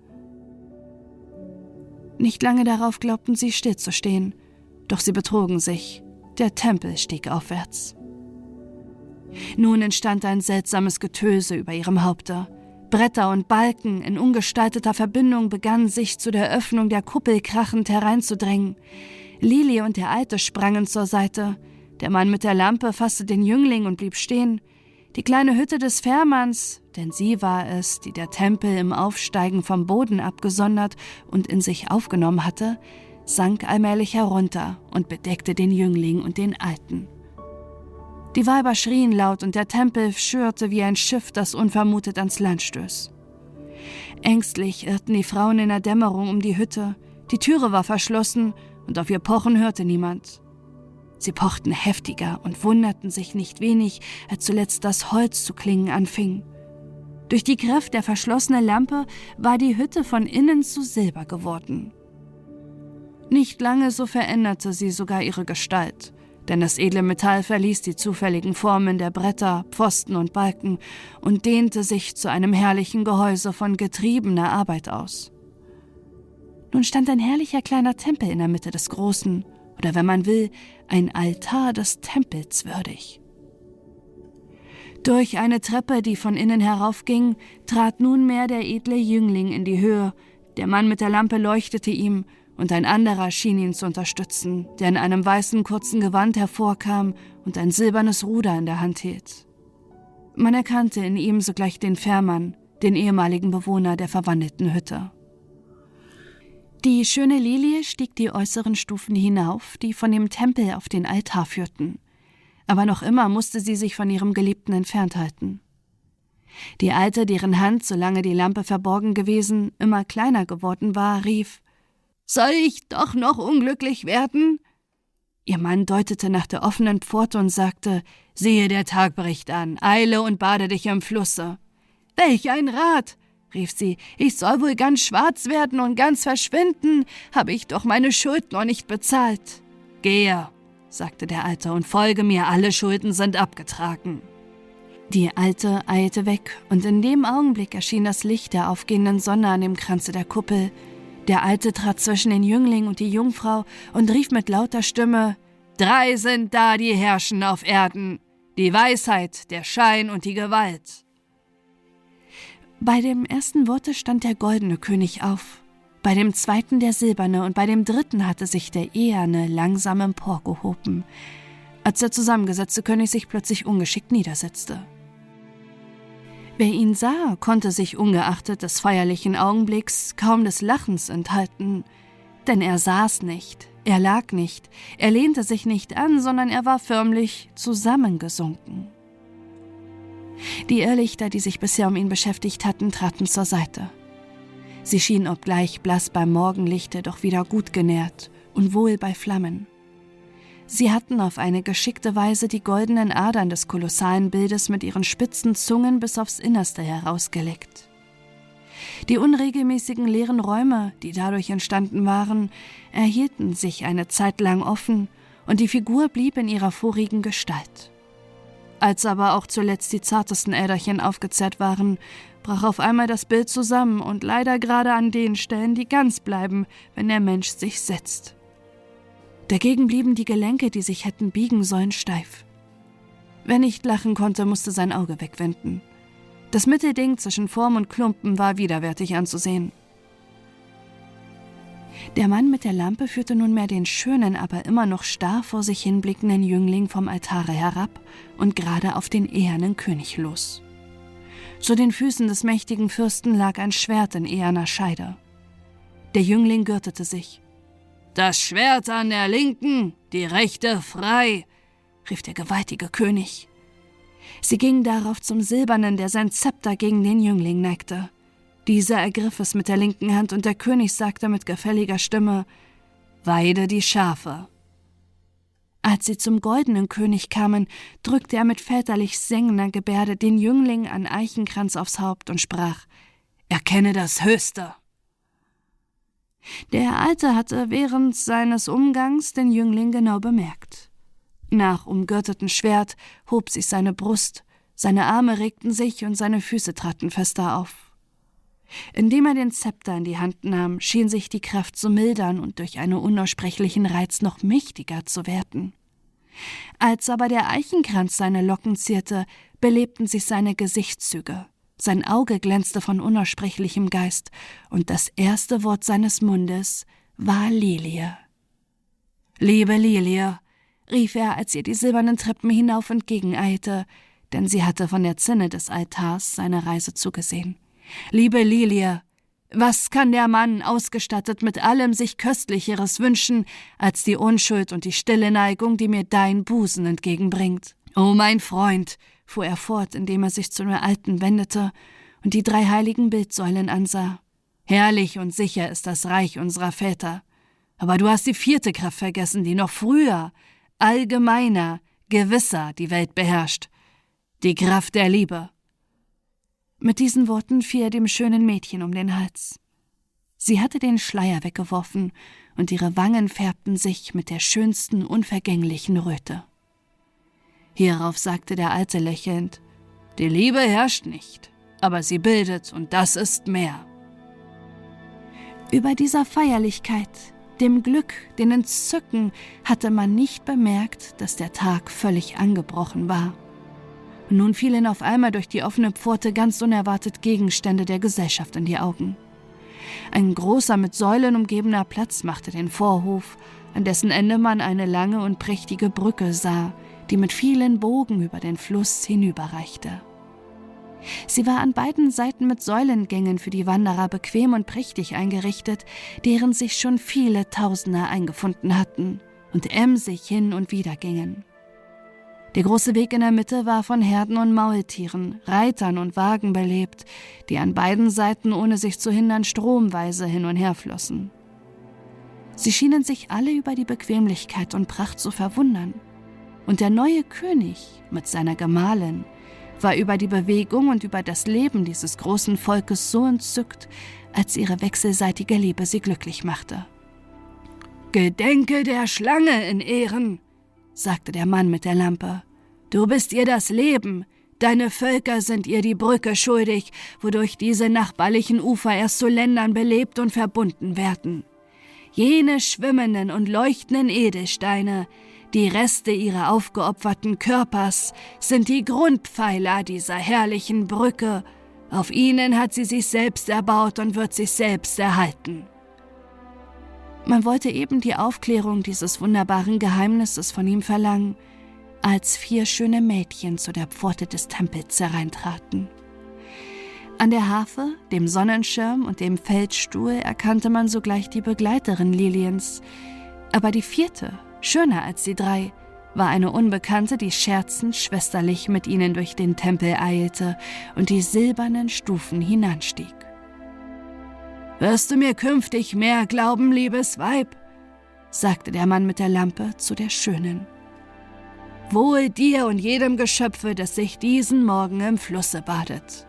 Nicht lange darauf glaubten sie stillzustehen, doch sie betrogen sich. Der Tempel stieg aufwärts. Nun entstand ein seltsames Getöse über ihrem Haupte. Bretter und Balken in ungestalteter Verbindung begannen sich zu der Öffnung der Kuppel krachend hereinzudrängen. Lilie und der Alte sprangen zur Seite. Der Mann mit der Lampe fasste den Jüngling und blieb stehen. Die kleine Hütte des Fährmanns, denn sie war es, die der Tempel im Aufsteigen vom Boden abgesondert und in sich aufgenommen hatte, sank allmählich herunter und bedeckte den Jüngling und den Alten. Die Weiber schrien laut und der Tempel schürte wie ein Schiff, das unvermutet ans Land stöß. Ängstlich irrten die Frauen in der Dämmerung um die Hütte. Die Türe war verschlossen und auf ihr Pochen hörte niemand. Sie pochten heftiger und wunderten sich nicht wenig, als zuletzt das Holz zu klingen anfing. Durch die Kraft der verschlossenen Lampe war die Hütte von innen zu Silber geworden. Nicht lange, so veränderte sie sogar ihre Gestalt, denn das edle Metall verließ die zufälligen Formen der Bretter, Pfosten und Balken und dehnte sich zu einem herrlichen Gehäuse von getriebener Arbeit aus. Nun stand ein herrlicher kleiner Tempel in der Mitte des großen, oder wenn man will, ein Altar des Tempels würdig. Durch eine Treppe, die von innen heraufging, trat nunmehr der edle Jüngling in die Höhe. Der Mann mit der Lampe leuchtete ihm, und ein anderer schien ihn zu unterstützen, der in einem weißen kurzen Gewand hervorkam und ein silbernes Ruder in der Hand hielt. Man erkannte in ihm sogleich den Fährmann, den ehemaligen Bewohner der verwandelten Hütte. Die schöne Lilie stieg die äußeren Stufen hinauf, die von dem Tempel auf den Altar führten. Aber noch immer musste sie sich von ihrem Geliebten entfernt halten. Die Alte, deren Hand, solange die Lampe verborgen gewesen, immer kleiner geworden war, rief: »Soll ich doch noch unglücklich werden?« Ihr Mann deutete nach der offenen Pforte und sagte: »Siehe, der Tag bricht an, eile und bade dich im Flusse.« »Welch ein Rat«, rief sie, »ich soll wohl ganz schwarz werden und ganz verschwinden, habe ich doch meine Schuld noch nicht bezahlt.« »Gehe«, sagte der Alte, »und folge mir, alle Schulden sind abgetragen.« Die Alte eilte weg, und in dem Augenblick erschien das Licht der aufgehenden Sonne an dem Kranze der Kuppel. Der Alte trat zwischen den Jüngling und die Jungfrau und rief mit lauter Stimme: »3 sind da, die herrschen auf Erden, die Weisheit, der Schein und die Gewalt.« Bei dem ersten Worte stand der goldene König auf, bei dem zweiten der silberne und bei dem dritten hatte sich der eherne langsam emporgehoben, als der zusammengesetzte König sich plötzlich ungeschickt niedersetzte. Wer ihn sah, konnte sich ungeachtet des feierlichen Augenblicks kaum des Lachens enthalten, Denn er saß nicht, er lag nicht, er lehnte sich nicht an, sondern er war förmlich zusammengesunken. Die Irrlichter, die sich bisher um ihn beschäftigt hatten, traten zur Seite. Sie schienen obgleich blass beim Morgenlichte, doch wieder gut genährt und wohl bei Flammen. Sie hatten auf eine geschickte Weise die goldenen Adern des kolossalen Bildes mit ihren spitzen Zungen bis aufs Innerste herausgeleckt. Die unregelmäßigen leeren Räume, die dadurch entstanden waren, erhielten sich eine Zeit lang offen und die Figur blieb in ihrer vorigen Gestalt. Als aber auch zuletzt die zartesten Äderchen aufgezerrt waren, brach auf einmal das Bild zusammen und leider gerade an den Stellen, die ganz bleiben, wenn der Mensch sich setzt. Dagegen blieben die Gelenke, die sich hätten biegen sollen, steif. Wer nicht lachen konnte, musste sein Auge wegwenden. Das Mittelding zwischen Form und Klumpen war widerwärtig anzusehen. Der Mann mit der Lampe führte nunmehr den schönen, aber immer noch starr vor sich hinblickenden Jüngling vom Altare herab und gerade auf den ehernen König los. Zu den Füßen des mächtigen Fürsten lag ein Schwert in eherner Scheide. Der Jüngling gürtete sich. »Das Schwert an der Linken, die Rechte frei«, rief der gewaltige König. Sie gingen darauf zum Silbernen, der sein Zepter gegen den Jüngling neigte. Dieser ergriff es mit der linken Hand und der König sagte mit gefälliger Stimme: »Weide die Schafe.« Als sie zum goldenen König kamen, drückte er mit väterlich sengender Gebärde den Jüngling an Eichenkranz aufs Haupt und sprach: »Erkenne das Höchste!« Der Alte hatte während seines Umgangs den Jüngling genau bemerkt. Nach umgürteten Schwert hob sich seine Brust, seine Arme regten sich und seine Füße traten fester auf. Indem er den Zepter in die Hand nahm, schien sich die Kraft zu mildern und durch einen unaussprechlichen Reiz noch mächtiger zu werden. Als aber der Eichenkranz seine Locken zierte, belebten sich seine Gesichtszüge. Sein Auge glänzte von unaussprechlichem Geist, und das erste Wort seines Mundes war Lilie. »Liebe Lilie«, rief er, als ihr die silbernen Treppen hinauf entgegeneilte, denn sie hatte von der Zinne des Altars seine Reise zugesehen. »Liebe Lilie, was kann der Mann, ausgestattet mit allem sich Köstlicheres wünschen, als die Unschuld und die stille Neigung, die mir dein Busen entgegenbringt? »O mein Freund«, fuhr er fort, indem er sich zu der Alten wendete und die 3 heiligen Bildsäulen ansah, »herrlich und sicher ist das Reich unserer Väter. Aber du hast die 4. Kraft vergessen, die noch früher, allgemeiner, gewisser die Welt beherrscht. Die Kraft der Liebe.« Mit diesen Worten fiel er dem schönen Mädchen um den Hals. Sie hatte den Schleier weggeworfen und ihre Wangen färbten sich mit der schönsten unvergänglichen Röte. Hierauf sagte der Alte lächelnd: »Die Liebe herrscht nicht, aber sie bildet, und das ist mehr.« Über dieser Feierlichkeit, dem Glück, den Entzücken, hatte man nicht bemerkt, dass der Tag völlig angebrochen war. Nun fielen auf einmal durch die offene Pforte ganz unerwartet Gegenstände der Gesellschaft in die Augen. Ein großer, mit Säulen umgebener Platz machte den Vorhof, an dessen Ende man eine lange und prächtige Brücke sah, die mit vielen Bogen über den Fluss hinüberreichte. Sie war an beiden Seiten mit Säulengängen für die Wanderer bequem und prächtig eingerichtet, deren sich schon viele Tausende eingefunden hatten und emsig hin und wider gingen. Der große Weg in der Mitte war von Herden und Maultieren, Reitern und Wagen belebt, die an beiden Seiten, ohne sich zu hindern, stromweise hin und her flossen. Sie schienen sich alle über die Bequemlichkeit und Pracht zu verwundern. Und der neue König mit seiner Gemahlin war über die Bewegung und über das Leben dieses großen Volkes so entzückt, als ihre wechselseitige Liebe sie glücklich machte. »Gedenke der Schlange in Ehren«, sagte der Mann mit der Lampe. »Du bist ihr das Leben, deine Völker sind ihr die Brücke schuldig, wodurch diese nachbarlichen Ufer erst zu Ländern belebt und verbunden werden. Jene schwimmenden und leuchtenden Edelsteine, die Reste ihrer aufgeopferten Körpers, sind die Grundpfeiler dieser herrlichen Brücke. Auf ihnen hat sie sich selbst erbaut und wird sich selbst erhalten.« Man wollte eben die Aufklärung dieses wunderbaren Geheimnisses von ihm verlangen, als 4 schöne Mädchen zu der Pforte des Tempels hereintraten. An der Harfe, dem Sonnenschirm und dem Feldstuhl erkannte man sogleich die Begleiterin Liliens. Aber die vierte, schöner als die drei, war eine Unbekannte, die scherzend schwesterlich mit ihnen durch den Tempel eilte und die silbernen Stufen hinanstieg. »Wirst du mir künftig mehr glauben, liebes Weib?« sagte der Mann mit der Lampe zu der Schönen. »Wohl dir und jedem Geschöpfe, das sich diesen Morgen im Flusse badet.«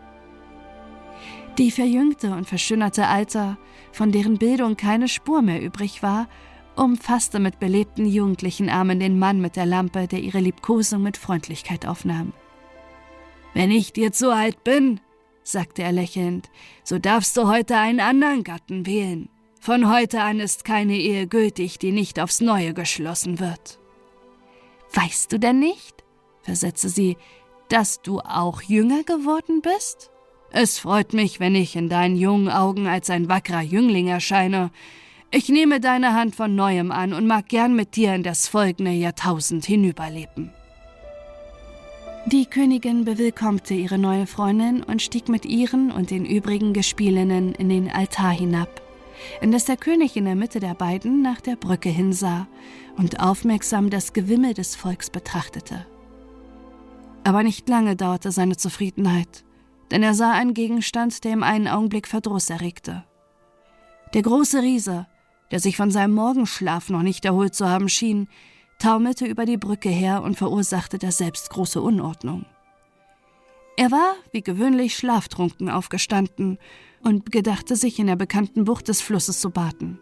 Die verjüngte und verschönerte Alter, von deren Bildung keine Spur mehr übrig war, umfasste mit belebten jugendlichen Armen den Mann mit der Lampe, der ihre Liebkosung mit Freundlichkeit aufnahm. »Wenn ich dir zu alt bin«, sagte er lächelnd, »so darfst du heute einen anderen Gatten wählen. Von heute an ist keine Ehe gültig, die nicht aufs Neue geschlossen wird.« »Weißt du denn nicht«, versetzte sie, »dass du auch jünger geworden bist? Es freut mich, wenn ich in deinen jungen Augen als ein wackerer Jüngling erscheine. Ich nehme deine Hand von Neuem an und mag gern mit dir in das folgende Jahrtausend hinüberleben.« Die Königin bewillkommte ihre neue Freundin und stieg mit ihren und den übrigen Gespielinnen in den Altar hinab, indes der König in der Mitte der beiden nach der Brücke hinsah und aufmerksam das Gewimmel des Volks betrachtete. Aber nicht lange dauerte seine Zufriedenheit, denn er sah einen Gegenstand, der ihm einen Augenblick Verdruss erregte. Der große Riese, der sich von seinem Morgenschlaf noch nicht erholt zu haben schien, taumelte über die Brücke her und verursachte daselbst große Unordnung. Er war, wie gewöhnlich, schlaftrunken aufgestanden und gedachte sich in der bekannten Bucht des Flusses zu baden.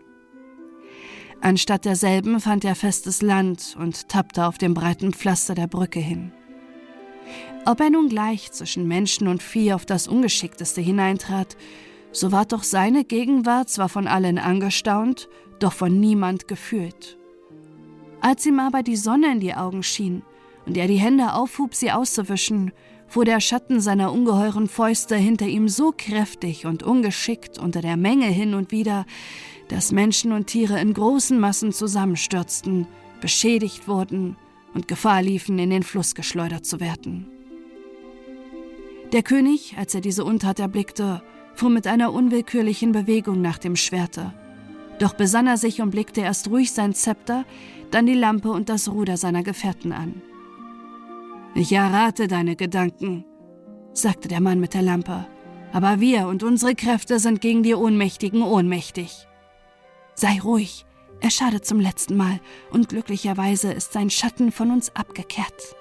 Anstatt derselben fand er festes Land und tappte auf dem breiten Pflaster der Brücke hin. Ob er nun gleich zwischen Menschen und Vieh auf das Ungeschickteste hineintrat, so ward doch seine Gegenwart zwar von allen angestaunt, doch von niemand gefühlt. Als ihm aber die Sonne in die Augen schien und er die Hände aufhub, sie auszuwischen, fuhr der Schatten seiner ungeheuren Fäuste hinter ihm so kräftig und ungeschickt unter der Menge hin und wider, dass Menschen und Tiere in großen Massen zusammenstürzten, beschädigt wurden und Gefahr liefen, in den Fluss geschleudert zu werden. Der König, als er diese Untat erblickte, fuhr mit einer unwillkürlichen Bewegung nach dem Schwerte. Doch besann er sich und blickte erst ruhig sein Zepter, dann die Lampe und das Ruder seiner Gefährten an. »Ich errate deine Gedanken«, sagte der Mann mit der Lampe, »aber wir und unsere Kräfte sind gegen die Ohnmächtigen ohnmächtig. Sei ruhig, er schadet zum letzten Mal und glücklicherweise ist sein Schatten von uns abgekehrt.«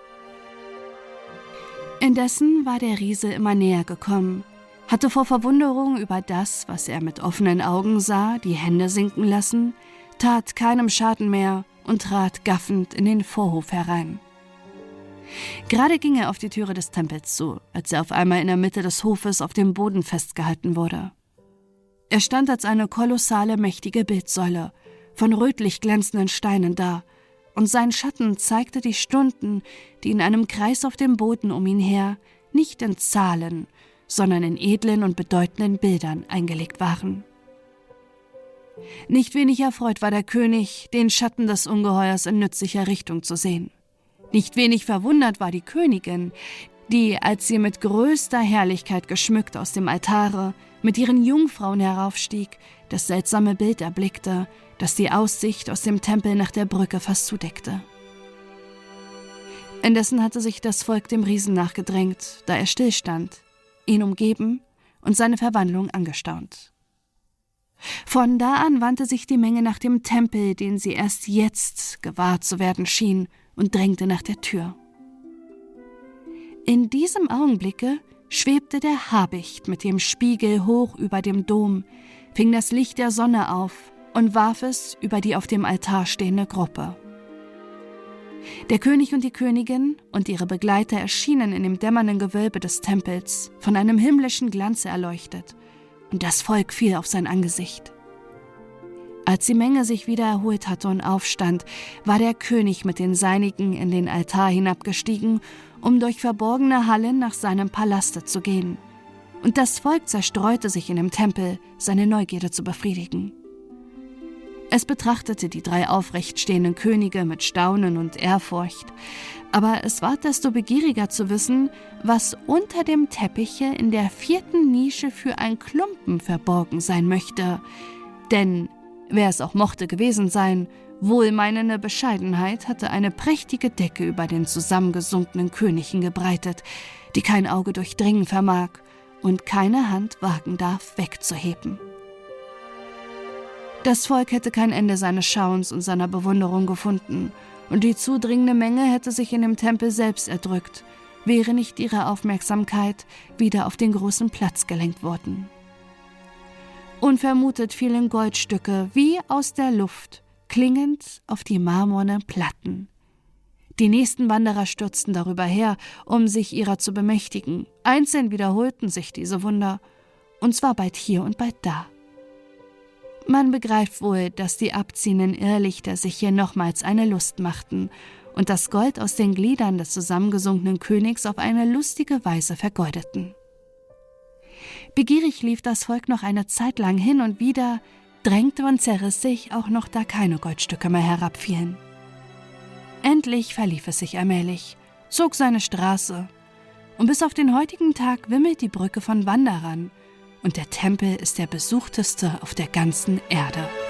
Indessen war der Riese immer näher gekommen, hatte vor Verwunderung über das, was er mit offenen Augen sah, die Hände sinken lassen, tat keinem Schaden mehr und trat gaffend in den Vorhof herein. Gerade ging er auf die Türe des Tempels zu, als er auf einmal in der Mitte des Hofes auf dem Boden festgehalten wurde. Er stand als eine kolossale, mächtige Bildsäule, von rötlich glänzenden Steinen da, und sein Schatten zeigte die Stunden, die in einem Kreis auf dem Boden um ihn her nicht in Zahlen, sondern in edlen und bedeutenden Bildern eingelegt waren. Nicht wenig erfreut war der König, den Schatten des Ungeheuers in nützlicher Richtung zu sehen. Nicht wenig verwundert war die Königin, die, als sie mit größter Herrlichkeit geschmückt aus dem Altare, mit ihren Jungfrauen heraufstieg, das seltsame Bild erblickte, das die Aussicht aus dem Tempel nach der Brücke fast zudeckte. Indessen hatte sich das Volk dem Riesen nachgedrängt, da er stillstand, ihn umgeben und seine Verwandlung angestaunt. Von da an wandte sich die Menge nach dem Tempel, den sie erst jetzt gewahr zu werden schien, und drängte nach der Tür. In diesem Augenblicke schwebte der Habicht mit dem Spiegel hoch über dem Dom, fing das Licht der Sonne auf und warf es über die auf dem Altar stehende Gruppe. Der König und die Königin und ihre Begleiter erschienen in dem dämmernden Gewölbe des Tempels, von einem himmlischen Glanze erleuchtet, und das Volk fiel auf sein Angesicht. Als die Menge sich wieder erholt hatte und aufstand, war der König mit den Seinigen in den Altar hinabgestiegen, um durch verborgene Hallen nach seinem Palaste zu gehen. Und das Volk zerstreute sich in dem Tempel, seine Neugierde zu befriedigen. Es betrachtete die 3 aufrecht stehenden Könige mit Staunen und Ehrfurcht, aber es war desto begieriger zu wissen, was unter dem Teppiche in der 4. Nische für ein Klumpen verborgen sein möchte. Denn, wer es auch mochte gewesen sein, wohlmeinende Bescheidenheit hatte eine prächtige Decke über den zusammengesunkenen Königen gebreitet, die kein Auge durchdringen vermag und keine Hand wagen darf, wegzuheben. Das Volk hätte kein Ende seines Schauens und seiner Bewunderung gefunden, und die zudringende Menge hätte sich in dem Tempel selbst erdrückt, wäre nicht ihre Aufmerksamkeit wieder auf den großen Platz gelenkt worden. Unvermutet fielen Goldstücke wie aus der Luft, klingend auf die marmornen Platten. Die nächsten Wanderer stürzten darüber her, um sich ihrer zu bemächtigen. Einzeln wiederholten sich diese Wunder, und zwar bald hier und bald da. Man begreift wohl, dass die abziehenden Irrlichter sich hier nochmals eine Lust machten und das Gold aus den Gliedern des zusammengesunkenen Königs auf eine lustige Weise vergeudeten. Begierig lief das Volk noch eine Zeit lang hin und wieder, drängte und zerriss sich, auch noch da keine Goldstücke mehr herabfielen. Endlich verlief es sich allmählich, zog seine Straße, und bis auf den heutigen Tag wimmelt die Brücke von Wanderern, und der Tempel ist der besuchteste auf der ganzen Erde.